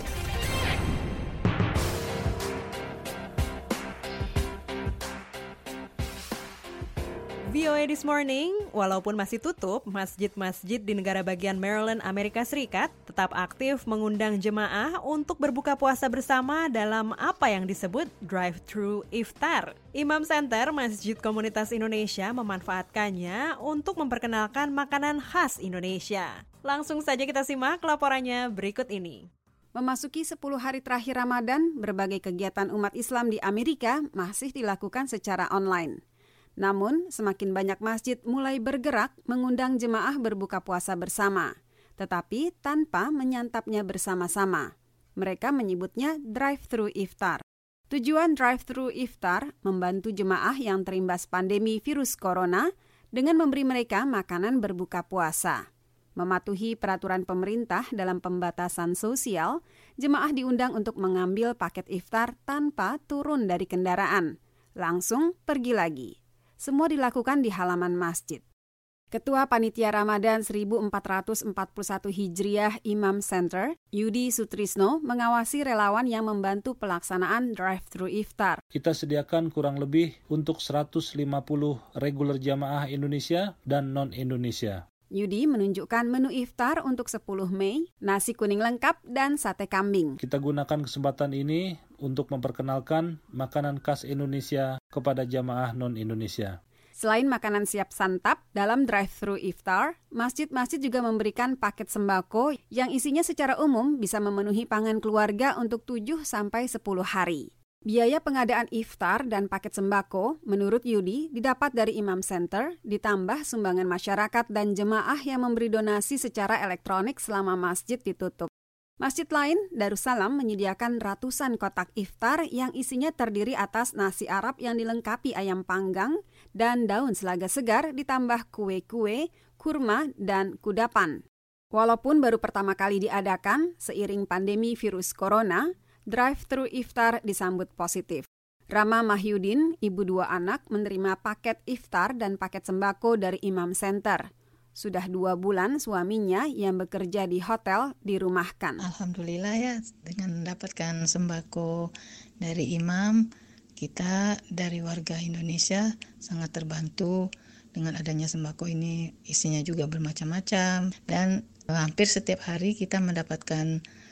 V O A This Morning, walaupun masih tutup, masjid-masjid di negara bagian Maryland, Amerika Serikat tetap aktif mengundang jemaah untuk berbuka puasa bersama dalam apa yang disebut drive-thru iftar. Imam Center Masjid Komunitas Indonesia memanfaatkannya untuk memperkenalkan makanan khas Indonesia. Langsung saja kita simak laporannya berikut ini. Memasuki sepuluh hari terakhir Ramadan, berbagai kegiatan umat Islam di Amerika masih dilakukan secara online. Namun, semakin banyak masjid mulai bergerak mengundang jemaah berbuka puasa bersama, tetapi tanpa menyantapnya bersama-sama. Mereka menyebutnya drive-thru iftar. Tujuan drive-thru iftar membantu jemaah yang terimbas pandemi virus corona dengan memberi mereka makanan berbuka puasa. Mematuhi peraturan pemerintah dalam pembatasan sosial, jemaah diundang untuk mengambil paket iftar tanpa turun dari kendaraan. Langsung pergi lagi. Semua dilakukan di halaman masjid. Ketua Panitia Ramadan seribu empat ratus empat puluh satu Hijriah Imam Center, Yudi Sutrisno, mengawasi relawan yang membantu pelaksanaan drive-thru iftar. Kita sediakan kurang lebih untuk seratus lima puluh regular jamaah Indonesia dan non-Indonesia. Yudi menunjukkan menu iftar untuk sepuluh Mei, nasi kuning lengkap dan sate kambing. Kita gunakan kesempatan ini untuk memperkenalkan makanan khas Indonesia kepada jamaah non-Indonesia. Selain makanan siap santap, dalam drive-thru iftar, masjid-masjid juga memberikan paket sembako yang isinya secara umum bisa memenuhi pangan keluarga untuk tujuh sampai sepuluh hari. Biaya pengadaan iftar dan paket sembako, menurut Yudi, didapat dari Imam Center, ditambah sumbangan masyarakat dan jemaah yang memberi donasi secara elektronik selama masjid ditutup. Masjid lain, Darussalam, menyediakan ratusan kotak iftar yang isinya terdiri atas nasi Arab yang dilengkapi ayam panggang dan daun selaga segar ditambah kue-kue, kurma, dan kudapan. Walaupun baru pertama kali diadakan, seiring pandemi virus corona, drive-thru iftar disambut positif. Rama Mahyudin, ibu dua anak, menerima paket iftar dan paket sembako dari Imam Center. Sudah dua bulan suaminya yang bekerja di hotel dirumahkan. Alhamdulillah ya, dengan mendapatkan sembako dari Imam, kita dari warga Indonesia sangat terbantu dengan adanya sembako ini. Isinya juga bermacam-macam dan hampir setiap hari kita mendapatkan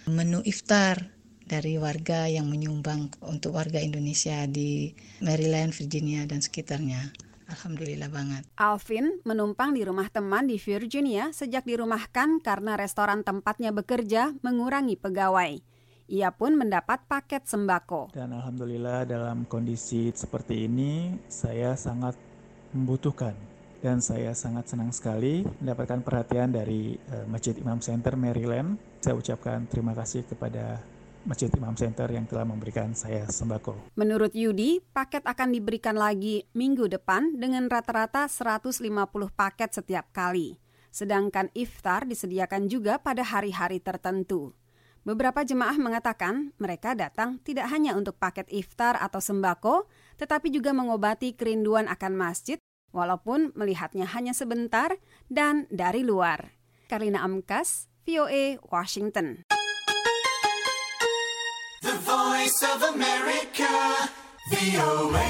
menu iftar dari warga yang menyumbang untuk warga Indonesia di Maryland, Virginia, dan sekitarnya. Alhamdulillah banget. Alvin menumpang di rumah teman di Virginia sejak dirumahkan karena restoran tempatnya bekerja mengurangi pegawai. Ia pun mendapat paket sembako. Dan alhamdulillah dalam kondisi seperti ini saya sangat membutuhkan. Dan saya sangat senang sekali mendapatkan perhatian dari uh, Masjid Imam Center Maryland. Saya ucapkan terima kasih kepada Masjid Imam Center yang telah memberikan saya sembako. Menurut Yudi, paket akan diberikan lagi minggu depan dengan rata-rata seratus lima puluh paket setiap kali. Sedangkan iftar disediakan juga pada hari-hari tertentu. Beberapa jemaah mengatakan mereka datang tidak hanya untuk paket iftar atau sembako, tetapi juga mengobati kerinduan akan masjid, walaupun melihatnya hanya sebentar dan dari luar. Karlina Amkas, V O A, Washington. The Voice of America, V O A.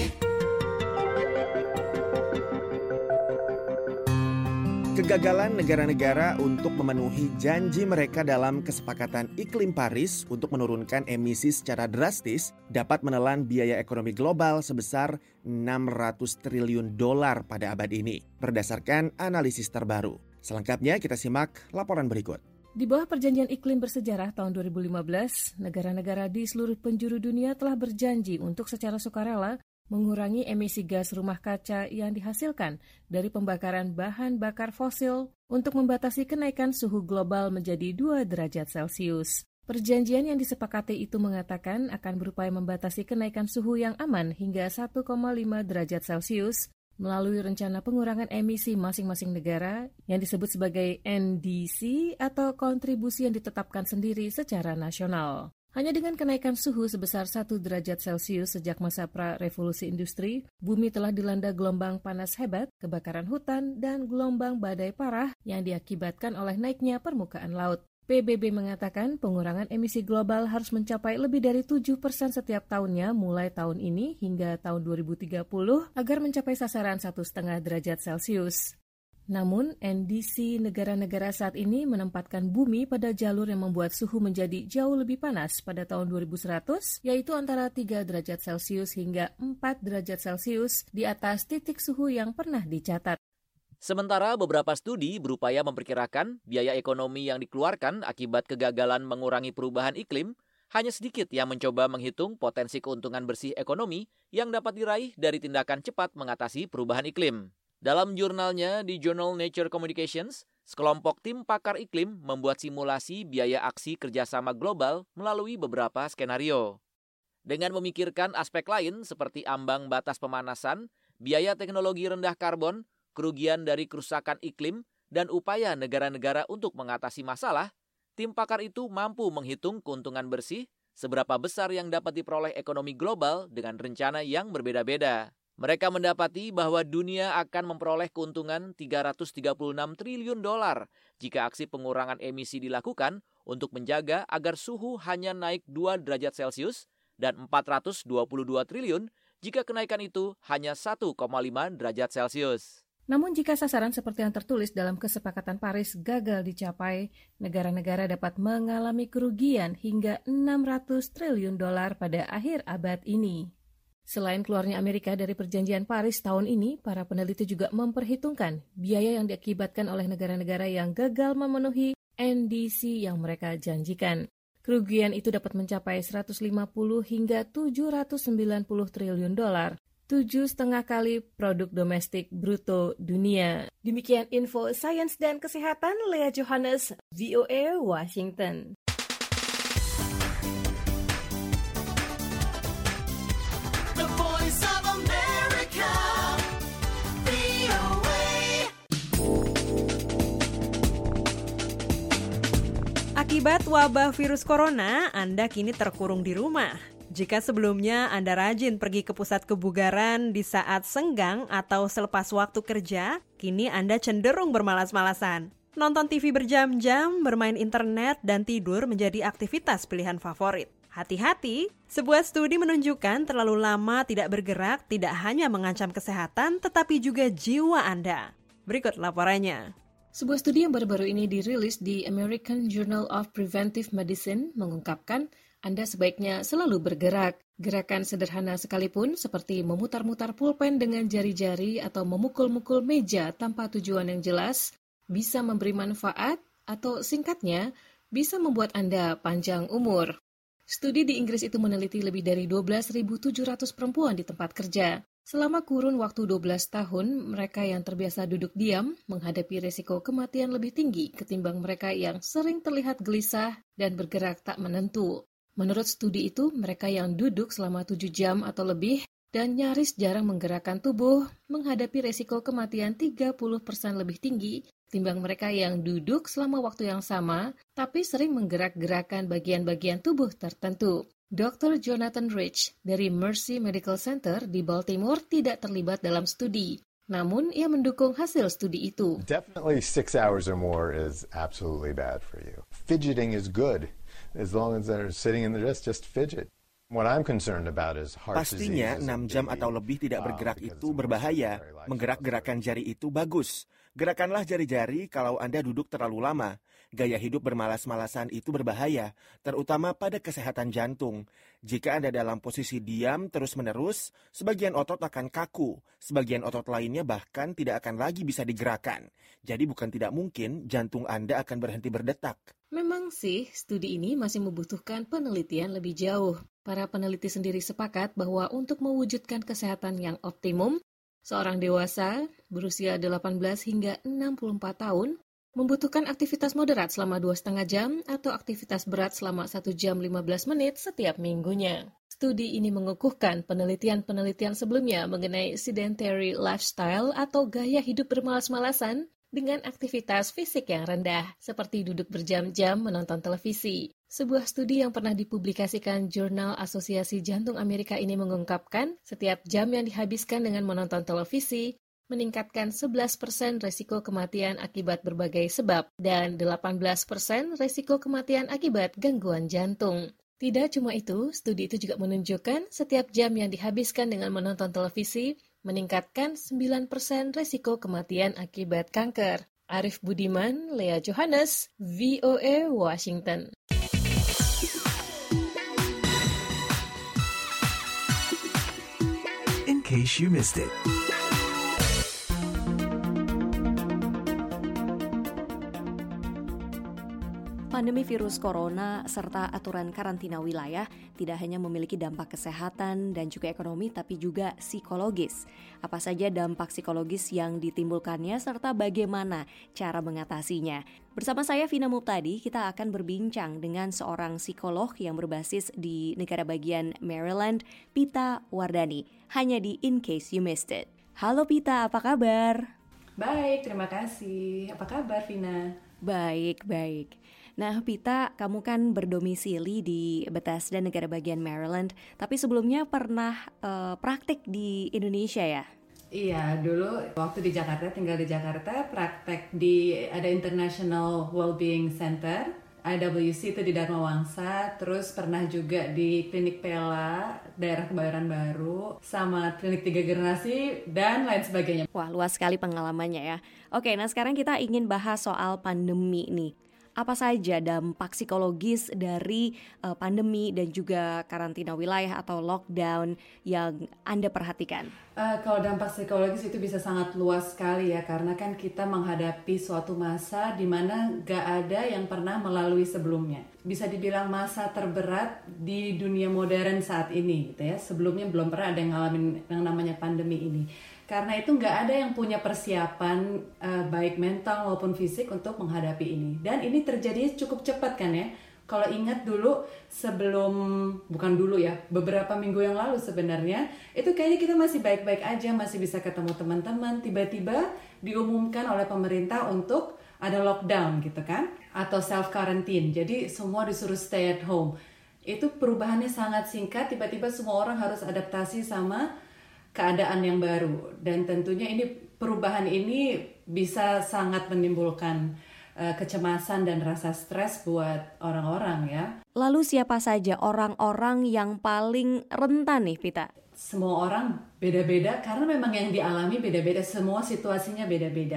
Kegagalan negara-negara untuk memenuhi janji mereka dalam kesepakatan iklim Paris untuk menurunkan emisi secara drastis dapat menelan biaya ekonomi global sebesar enam ratus triliun dolar pada abad ini, berdasarkan analisis terbaru. Selengkapnya kita simak laporan berikut. Di bawah perjanjian iklim bersejarah tahun dua ribu lima belas, negara-negara di seluruh penjuru dunia telah berjanji untuk secara sukarela mengurangi emisi gas rumah kaca yang dihasilkan dari pembakaran bahan bakar fosil untuk membatasi kenaikan suhu global menjadi dua derajat Celcius. Perjanjian yang disepakati itu mengatakan akan berupaya membatasi kenaikan suhu yang aman hingga satu koma lima derajat Celcius melalui rencana pengurangan emisi masing-masing negara yang disebut sebagai N D C atau kontribusi yang ditetapkan sendiri secara nasional. Hanya dengan kenaikan suhu sebesar satu derajat Celcius sejak masa pra-revolusi industri, bumi telah dilanda gelombang panas hebat, kebakaran hutan, dan gelombang badai parah yang diakibatkan oleh naiknya permukaan laut. P B B mengatakan pengurangan emisi global harus mencapai lebih dari tujuh persen setiap tahunnya mulai tahun ini hingga tahun dua ribu tiga puluh agar mencapai sasaran satu koma lima derajat Celcius. Namun, N D C negara-negara saat ini menempatkan bumi pada jalur yang membuat suhu menjadi jauh lebih panas pada tahun dua ribu seratus, yaitu antara tiga derajat Celcius hingga empat derajat Celcius di atas titik suhu yang pernah dicatat. Sementara beberapa studi berupaya memperkirakan biaya ekonomi yang dikeluarkan akibat kegagalan mengurangi perubahan iklim, hanya sedikit yang mencoba menghitung potensi keuntungan bersih ekonomi yang dapat diraih dari tindakan cepat mengatasi perubahan iklim. Dalam jurnalnya di Journal Nature Communications, sekelompok tim pakar iklim membuat simulasi biaya aksi kerjasama global melalui beberapa skenario. Dengan memikirkan aspek lain seperti ambang batas pemanasan, biaya teknologi rendah karbon, kerugian dari kerusakan iklim, dan upaya negara-negara untuk mengatasi masalah, tim pakar itu mampu menghitung keuntungan bersih seberapa besar yang dapat diperoleh ekonomi global dengan rencana yang berbeda-beda. Mereka mendapati bahwa dunia akan memperoleh keuntungan tiga ratus tiga puluh enam triliun dolar jika aksi pengurangan emisi dilakukan untuk menjaga agar suhu hanya naik dua derajat Celcius dan empat ratus dua puluh dua triliun jika kenaikan itu hanya satu koma lima derajat Celcius. Namun jika sasaran seperti yang tertulis dalam kesepakatan Paris gagal dicapai, negara-negara dapat mengalami kerugian hingga enam ratus triliun dolar pada akhir abad ini. Selain keluarnya Amerika dari perjanjian Paris tahun ini, para peneliti juga memperhitungkan biaya yang diakibatkan oleh negara-negara yang gagal memenuhi N D C yang mereka janjikan. Kerugian itu dapat mencapai seratus lima puluh hingga tujuh ratus sembilan puluh triliun dolar, tujuh setengah kali produk domestik bruto dunia. Demikian info sains dan kesehatan, Lea Johannes, V O A, Washington. Akibat wabah virus corona, Anda kini terkurung di rumah. Jika sebelumnya Anda rajin pergi ke pusat kebugaran di saat senggang atau selepas waktu kerja, kini Anda cenderung bermalas-malasan. Nonton T V berjam-jam, bermain internet, dan tidur menjadi aktivitas pilihan favorit. Hati-hati, sebuah studi menunjukkan terlalu lama tidak bergerak tidak hanya mengancam kesehatan, tetapi juga jiwa Anda. Berikut laporannya. Sebuah studi yang baru-baru ini dirilis di American Journal of Preventive Medicine mengungkapkan Anda sebaiknya selalu bergerak. Gerakan sederhana sekalipun seperti memutar-mutar pulpen dengan jari-jari atau memukul-mukul meja tanpa tujuan yang jelas bisa memberi manfaat atau singkatnya bisa membuat Anda panjang umur. Studi di Inggris itu meneliti lebih dari dua belas ribu tujuh ratus perempuan di tempat kerja. Selama kurun waktu dua belas tahun, mereka yang terbiasa duduk diam menghadapi risiko kematian lebih tinggi ketimbang mereka yang sering terlihat gelisah dan bergerak tak menentu. Menurut studi itu, mereka yang duduk selama tujuh jam atau lebih dan nyaris jarang menggerakkan tubuh menghadapi risiko kematian tiga puluh persen lebih tinggi ketimbang mereka yang duduk selama waktu yang sama tapi sering menggerak-gerakkan bagian-bagian tubuh tertentu. dokter Jonathan Rich dari Mercy Medical Center di Baltimore tidak terlibat dalam studi. Namun, ia mendukung hasil studi itu. Definitely six hours or more is absolutely bad for you. Fidgeting is good as long as they're sitting in the desk, just fidget. What I'm concerned about is heart disease. Pastinya enam jam atau lebih tidak bergerak itu berbahaya. Menggerak-gerakan jari itu bagus. Gerakanlah jari-jari kalau Anda duduk terlalu lama. Gaya hidup bermalas-malasan itu berbahaya, terutama pada kesehatan jantung. Jika Anda dalam posisi diam terus-menerus, sebagian otot akan kaku, sebagian otot lainnya bahkan tidak akan lagi bisa digerakkan. Jadi bukan tidak mungkin jantung Anda akan berhenti berdetak. Memang sih, studi ini masih membutuhkan penelitian lebih jauh. Para peneliti sendiri sepakat bahwa untuk mewujudkan kesehatan yang optimum, seorang dewasa berusia delapan belas hingga enam puluh empat tahun membutuhkan aktivitas moderat selama dua setengah jam atau aktivitas berat selama satu jam lima belas menit setiap minggunya. Studi ini mengukuhkan penelitian-penelitian sebelumnya mengenai sedentary lifestyle atau gaya hidup bermalas-malasan dengan aktivitas fisik yang rendah, seperti duduk berjam-jam menonton televisi. Sebuah studi yang pernah dipublikasikan Jurnal Asosiasi Jantung Amerika ini mengungkapkan setiap jam yang dihabiskan dengan menonton televisi meningkatkan sebelas persen resiko kematian akibat berbagai sebab dan delapan belas persen resiko kematian akibat gangguan jantung. Tidak cuma itu, studi itu juga menunjukkan setiap jam yang dihabiskan dengan menonton televisi meningkatkan sembilan persen resiko kematian akibat kanker. Arif Budiman, Lea Johannes, V O A Washington. In case you missed it. Pandemi virus corona serta aturan karantina wilayah tidak hanya memiliki dampak kesehatan dan juga ekonomi, tapi juga psikologis. Apa saja dampak psikologis yang ditimbulkannya serta bagaimana cara mengatasinya? Bersama saya Vina Muptadi, kita akan berbincang dengan seorang psikolog yang berbasis di negara bagian Maryland, Pita Wardani, hanya di In Case You Missed It. Halo Pita, apa kabar? Baik, terima kasih. Apa kabar Vina? Baik, baik. Nah, Pita, kamu kan berdomisili di Bethesda, negara bagian Maryland, tapi sebelumnya pernah uh, praktik di Indonesia ya? Iya, dulu waktu di Jakarta, tinggal di Jakarta, praktek di ada International Wellbeing Center, I W C itu di Dharma Wangsa, terus pernah juga di Klinik Pella, daerah Kebayoran Baru, sama Klinik Tiga Generasi, dan lain sebagainya. Wah, luas sekali pengalamannya ya. Oke, nah sekarang kita ingin bahas soal pandemi nih. Apa saja dampak psikologis dari uh, pandemi dan juga karantina wilayah atau lockdown yang Anda perhatikan? Uh, kalau dampak psikologis itu bisa sangat luas sekali ya, karena kan kita menghadapi suatu masa di mana gak ada yang pernah melalui sebelumnya. Bisa dibilang masa terberat di dunia modern saat ini gitu ya. Sebelumnya belum pernah ada yang ngalamin yang namanya pandemi ini. Karena itu nggak ada yang punya persiapan uh, baik mental maupun fisik untuk menghadapi ini. Dan ini terjadi cukup cepat kan ya. Kalau ingat dulu sebelum, bukan dulu ya, beberapa minggu yang lalu sebenarnya, itu kayaknya kita masih baik-baik aja, masih bisa ketemu teman-teman. Tiba-tiba diumumkan oleh pemerintah untuk ada lockdown gitu kan, atau self-quarantine. Jadi semua disuruh stay at home. Itu perubahannya sangat singkat, tiba-tiba semua orang harus adaptasi sama keadaan yang baru, dan tentunya ini perubahan ini bisa sangat menimbulkan uh, kecemasan dan rasa stres buat orang-orang ya. Lalu siapa saja orang-orang yang paling rentan nih Pita? Semua orang beda-beda karena memang yang dialami beda-beda, semua situasinya beda-beda.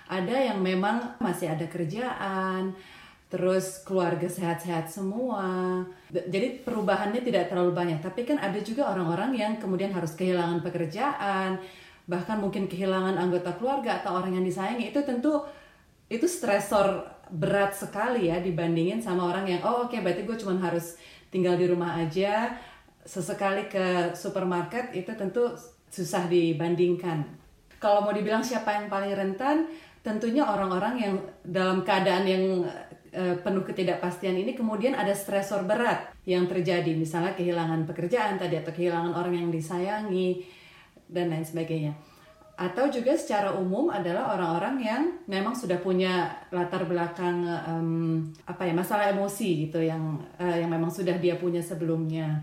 Ada yang memang masih ada kerjaan, terus keluarga sehat-sehat semua. Jadi perubahannya tidak terlalu banyak. Tapi kan ada juga orang-orang yang kemudian harus kehilangan pekerjaan, bahkan mungkin kehilangan anggota keluarga atau orang yang disayangi. Itu tentu itu stresor berat sekali ya dibandingin sama orang yang oh oke okay, berarti gue cuma harus tinggal di rumah aja, sesekali ke supermarket. Itu tentu susah dibandingkan. Kalau mau dibilang siapa yang paling rentan, tentunya orang-orang yang dalam keadaan yang penuh ketidakpastian ini kemudian ada stresor berat yang terjadi, misalnya kehilangan pekerjaan tadi atau kehilangan orang yang disayangi dan lain sebagainya. Atau juga secara umum adalah orang-orang yang memang sudah punya latar belakang um, apa ya masalah emosi gitu yang uh, yang memang sudah dia punya sebelumnya.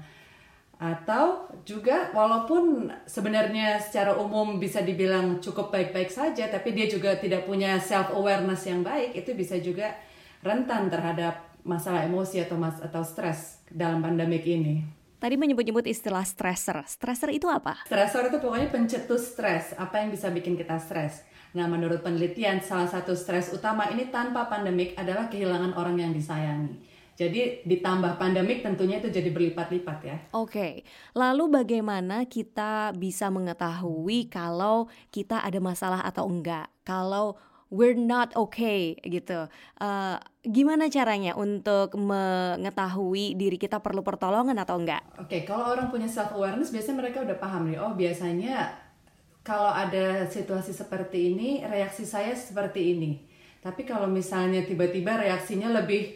Atau juga walaupun sebenarnya secara umum bisa dibilang cukup baik-baik saja, tapi dia juga tidak punya self awareness yang baik, itu bisa juga rentan terhadap masalah emosi atau mas atau stres dalam pandemik ini. Tadi menyebut-nyebut istilah stresor. Stresor itu apa? Stresor itu pokoknya pencetus stres. Apa yang bisa bikin kita stres? Nah, menurut penelitian, salah satu stres utama ini tanpa pandemik adalah kehilangan orang yang disayangi. Jadi ditambah pandemik tentunya itu jadi berlipat-lipat ya. Oke, lalu bagaimana kita bisa mengetahui kalau kita ada masalah atau enggak? Kalau we're not okay gitu. Uh, gimana caranya untuk mengetahui diri kita perlu pertolongan atau enggak? Oke, okay, kalau orang punya self awareness biasanya mereka udah paham nih. Oh, biasanya kalau ada situasi seperti ini, reaksi saya seperti ini. Tapi kalau misalnya tiba-tiba reaksinya lebih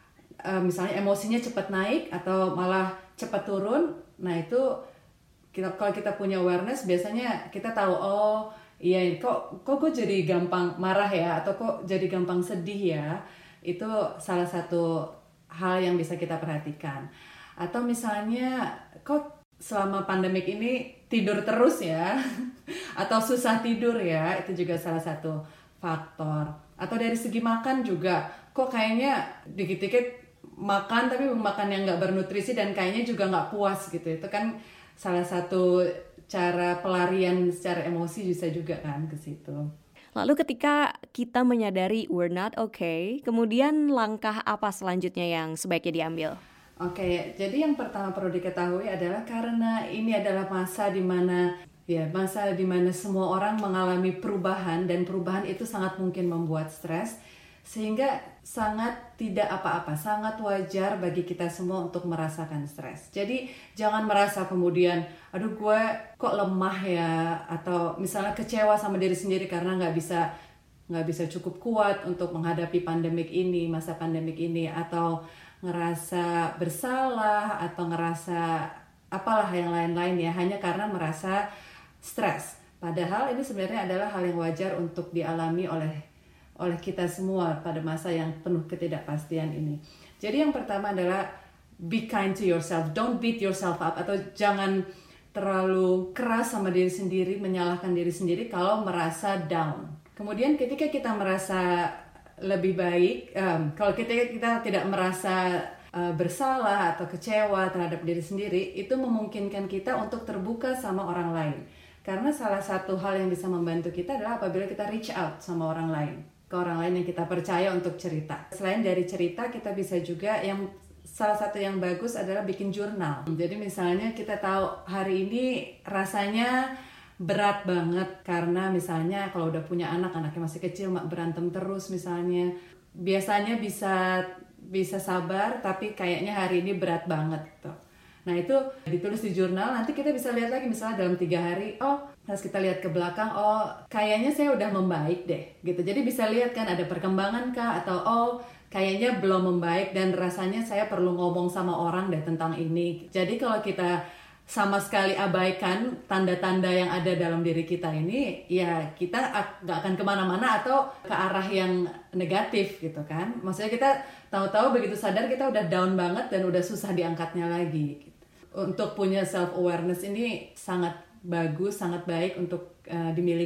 uh, misalnya emosinya cepat naik atau malah cepat turun, nah itu kita, kalau kita punya awareness biasanya kita tahu oh iya, kok kok gue jadi gampang marah ya, atau kok jadi gampang sedih ya. Itu salah satu hal yang bisa kita perhatikan. Atau misalnya, kok selama pandemik ini tidur terus ya, atau susah tidur ya, itu juga salah satu faktor. Atau dari segi makan juga, kok kayaknya dikit-dikit makan tapi makan yang nggak bernutrisi dan kayaknya juga nggak puas gitu. Itu kan salah satu cara pelarian secara emosi bisa juga kan ke situ. Lalu ketika kita menyadari we're not okay, kemudian langkah apa selanjutnya yang sebaiknya diambil? Oke, okay, jadi yang pertama perlu diketahui adalah karena ini adalah masa di mana ya masa di mana semua orang mengalami perubahan dan perubahan itu sangat mungkin membuat stres. Sehingga sangat tidak apa-apa, sangat wajar bagi kita semua untuk merasakan stres. Jadi jangan merasa kemudian, aduh gue kok lemah ya, atau misalnya kecewa sama diri sendiri karena nggak bisa nggak bisa cukup kuat untuk menghadapi pandemik ini, masa pandemik ini, atau ngerasa bersalah atau ngerasa apalah yang lain-lain ya, hanya karena merasa stres. Padahal ini sebenarnya adalah hal yang wajar untuk dialami oleh oleh kita semua pada masa yang penuh ketidakpastian ini. Jadi yang pertama adalah be kind to yourself, don't beat yourself up, atau jangan terlalu keras sama diri sendiri, menyalahkan diri sendiri kalau merasa down. Kemudian ketika kita merasa lebih baik, um, kalau kita kita tidak merasa uh, bersalah atau kecewa terhadap diri sendiri, itu memungkinkan kita untuk terbuka sama orang lain. Karena salah satu hal yang bisa membantu kita adalah apabila kita reach out sama orang lain, ke orang lain yang kita percaya untuk cerita. Selain dari cerita, kita bisa juga yang salah satu yang bagus adalah bikin jurnal. Jadi misalnya kita tahu hari ini rasanya berat banget karena misalnya kalau udah punya anak, anaknya masih kecil, berantem terus misalnya. Biasanya bisa bisa sabar, tapi kayaknya hari ini berat banget gitu. Nah itu ditulis di jurnal, nanti kita bisa lihat lagi misalnya dalam tiga hari, oh pas kita lihat ke belakang, oh kayaknya saya udah membaik deh gitu. Jadi bisa lihat kan ada perkembangan kah, atau oh kayaknya belum membaik dan rasanya saya perlu ngomong sama orang deh tentang ini. Jadi kalau kita sama sekali abaikan tanda-tanda yang ada dalam diri kita ini, ya kita gak akan kemana-mana atau ke arah yang negatif gitu kan. Maksudnya kita tahu-tahu begitu sadar kita udah down banget dan udah susah diangkatnya lagi. Untuk punya self-awareness ini sangat bagus, sangat baik untuk uh, dimiliki.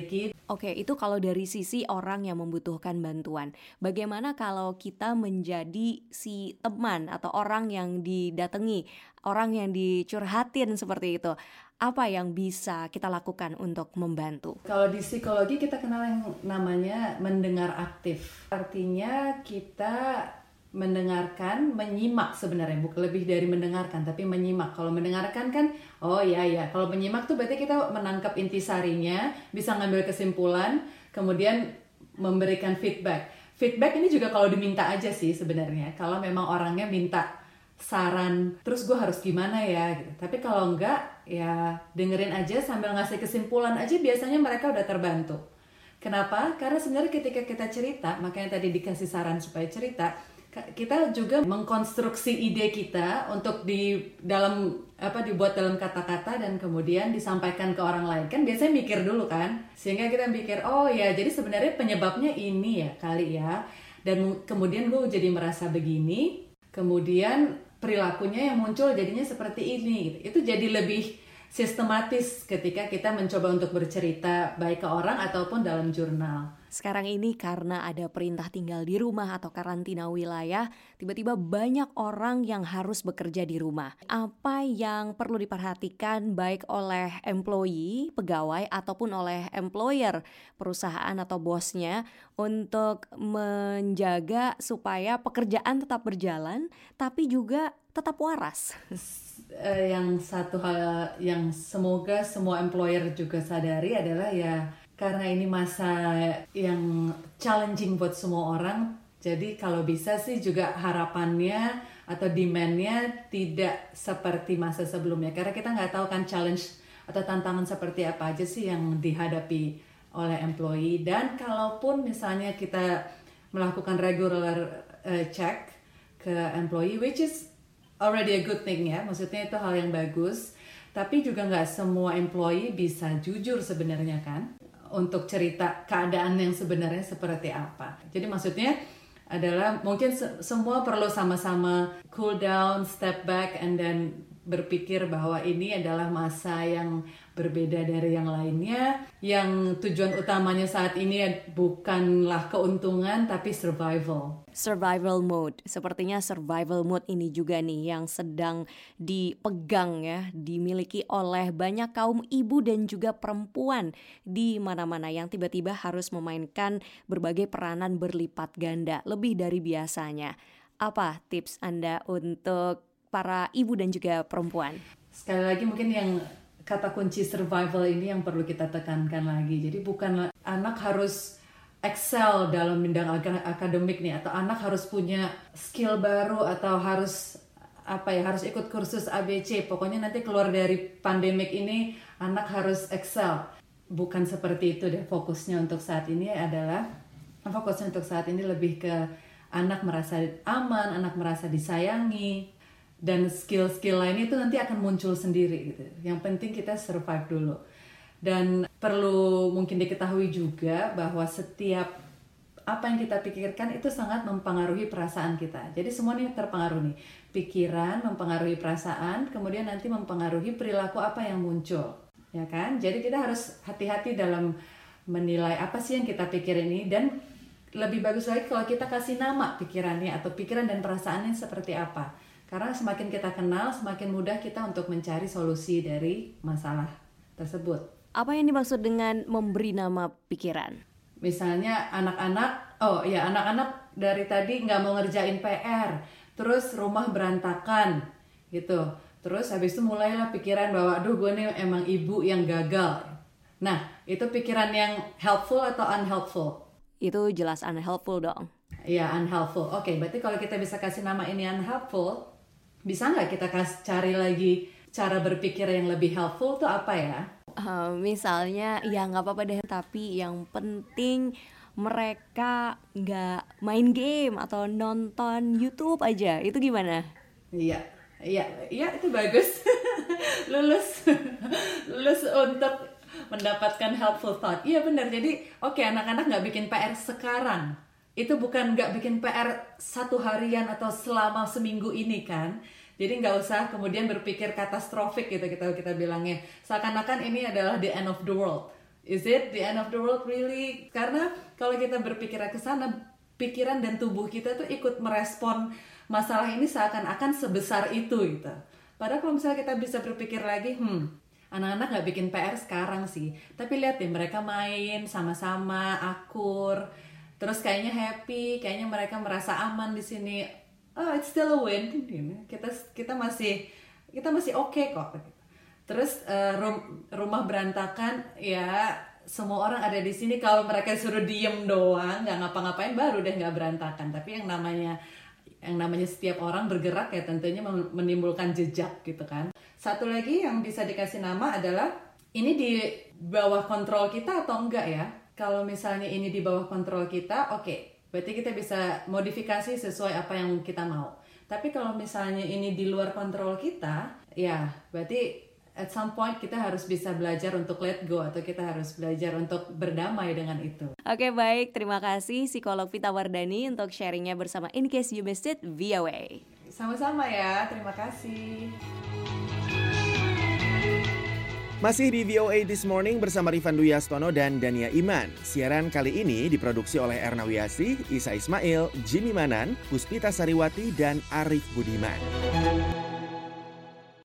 Oke, itu kalau dari sisi orang yang membutuhkan bantuan. Bagaimana kalau kita menjadi si teman atau orang yang didatangi, orang yang dicurhatin seperti itu? Apa yang bisa kita lakukan untuk membantu? Kalau di psikologi kita kenal yang namanya mendengar aktif. Artinya kita mendengarkan, menyimak sebenarnya, bukan lebih dari mendengarkan, tapi menyimak. Kalau mendengarkan kan, oh iya ya. Kalau menyimak tuh berarti kita menangkap intisarinya, bisa ngambil kesimpulan, kemudian memberikan feedback. Feedback ini juga kalau diminta aja sih sebenarnya. Kalau memang orangnya minta saran, terus gue harus gimana ya? Gitu. Tapi kalau enggak, ya dengerin aja sambil ngasih kesimpulan aja, biasanya mereka udah terbantu. Kenapa? Karena sebenarnya ketika kita cerita, makanya tadi dikasih saran supaya cerita, kita juga mengkonstruksi ide kita untuk di dalam apa dibuat dalam kata-kata dan kemudian disampaikan ke orang lain. Kan biasanya mikir dulu kan, sehingga kita mikir oh ya jadi sebenarnya penyebabnya ini ya kali ya, dan kemudian gue jadi merasa begini, kemudian perilakunya yang muncul jadinya seperti ini. Itu jadi lebih sistematis ketika kita mencoba untuk bercerita baik ke orang ataupun dalam jurnal. Sekarang ini karena ada perintah tinggal di rumah atau karantina wilayah, tiba-tiba banyak orang yang harus bekerja di rumah. Apa yang perlu diperhatikan baik oleh employee, pegawai, ataupun oleh employer, perusahaan atau bosnya untuk menjaga supaya pekerjaan tetap berjalan, tapi juga tetap waras? Yang satu hal yang semoga semua employer juga sadari adalah ya, karena ini masa yang challenging buat semua orang, jadi kalau bisa sih juga harapannya atau demand-nya tidak seperti masa sebelumnya. Karena kita nggak tahu kan challenge atau tantangan seperti apa aja sih yang dihadapi oleh employee. Dan kalaupun misalnya kita melakukan regular uh, check ke employee, which is already a good thing ya, maksudnya itu hal yang bagus. Tapi juga nggak semua employee bisa jujur sebenarnya kan, untuk cerita keadaan yang sebenarnya seperti apa. Jadi maksudnya adalah mungkin se- semua perlu sama-sama cool down, step back, and then berpikir bahwa ini adalah masa yang berbeda dari yang lainnya, yang tujuan utamanya saat ini bukanlah keuntungan tapi survival. Survival mode, sepertinya survival mode ini juga nih yang sedang dipegang ya, dimiliki oleh banyak kaum ibu dan juga perempuan di mana-mana yang tiba-tiba harus memainkan berbagai peranan berlipat ganda, lebih dari biasanya. Apa tips Anda untuk para ibu dan juga perempuan? Sekali lagi mungkin yang kata kunci survival ini yang perlu kita tekankan lagi. Jadi bukan anak harus excel dalam bidang akademik nih, atau anak harus punya skill baru, atau harus apa ya harus ikut kursus A B C. Pokoknya nanti keluar dari pandemik ini anak harus excel. Bukan seperti itu deh. Fokusnya untuk saat ini adalah fokusnya untuk saat ini lebih ke anak merasa aman, anak merasa disayangi. Dan skill-skill lain itu nanti akan muncul sendiri gitu. Yang penting kita survive dulu. Dan perlu mungkin diketahui juga bahwa setiap apa yang kita pikirkan itu sangat mempengaruhi perasaan kita. Jadi semua ini terpengaruh nih. Pikiran mempengaruhi perasaan, kemudian nanti mempengaruhi perilaku apa yang muncul. Ya kan? Jadi kita harus hati-hati dalam menilai apa sih yang kita pikirin ini. Dan lebih bagus lagi kalau kita kasih nama pikirannya, atau pikiran dan perasaannya seperti apa. Karena semakin kita kenal, semakin mudah kita untuk mencari solusi dari masalah tersebut. Apa yang dimaksud dengan memberi nama pikiran? Misalnya anak-anak, oh ya anak-anak dari tadi nggak mau ngerjain P R, terus rumah berantakan, gitu. Terus habis itu mulailah pikiran bahwa, aduh gue nih emang ibu yang gagal. Nah, itu pikiran yang helpful atau unhelpful? Itu jelas unhelpful dong. Iya, unhelpful. Oke, berarti kalau kita bisa kasih nama ini unhelpful, bisa nggak kita kasih cari lagi cara berpikir yang lebih helpful tuh apa ya? Uh, misalnya ya nggak apa-apa deh, tapi yang penting mereka nggak main game atau nonton YouTube aja. Itu gimana? Iya, iya, iya itu bagus. lulus, lulus untuk mendapatkan helpful thought. Iya benar. Jadi oke okay, anak-anak nggak bikin P R sekarang. Itu bukan nggak bikin P R satu harian atau selama seminggu ini kan. Jadi nggak usah kemudian berpikir katastrofik gitu kita kita bilangnya. Seakan-akan ini adalah the end of the world. Is it the end of the world really? Karena kalau kita berpikiran ke sana, pikiran dan tubuh kita tuh ikut merespon masalah ini seakan-akan sebesar itu gitu. Padahal kalau misalnya kita bisa berpikir lagi, hmm, anak-anak nggak bikin P R sekarang sih, tapi lihat deh mereka main sama-sama, akur, terus kayaknya happy, kayaknya mereka merasa aman di sini. Oh, it's still a win. Kita kita masih kita masih oke okay kok. Terus uh, rum, rumah berantakan, ya semua orang ada di sini. Kalau mereka suruh diem doang, nggak ngapa-ngapain, baru deh nggak berantakan. Tapi yang namanya yang namanya setiap orang bergerak ya tentunya menimbulkan jejak gitu kan. Satu lagi yang bisa dikasih nama adalah ini di bawah kontrol kita atau enggak ya. Kalau misalnya ini di bawah kontrol kita, oke, okay, berarti kita bisa modifikasi sesuai apa yang kita mau. Tapi kalau misalnya ini di luar kontrol kita, ya berarti at some point kita harus bisa belajar untuk let go atau kita harus belajar untuk berdamai dengan itu. Oke, baik. Terima kasih psikolog Vita Wardani untuk sharingnya bersama In Case You Missed It V O A. Sama-sama ya, terima kasih. Masih di V O A This Morning bersama Rifan Dwi Astono dan Dania Iman. Siaran kali ini diproduksi oleh Erna Wiasi, Isa Ismail, Jimmy Manan, Puspita Sariwati, dan Arif Budiman.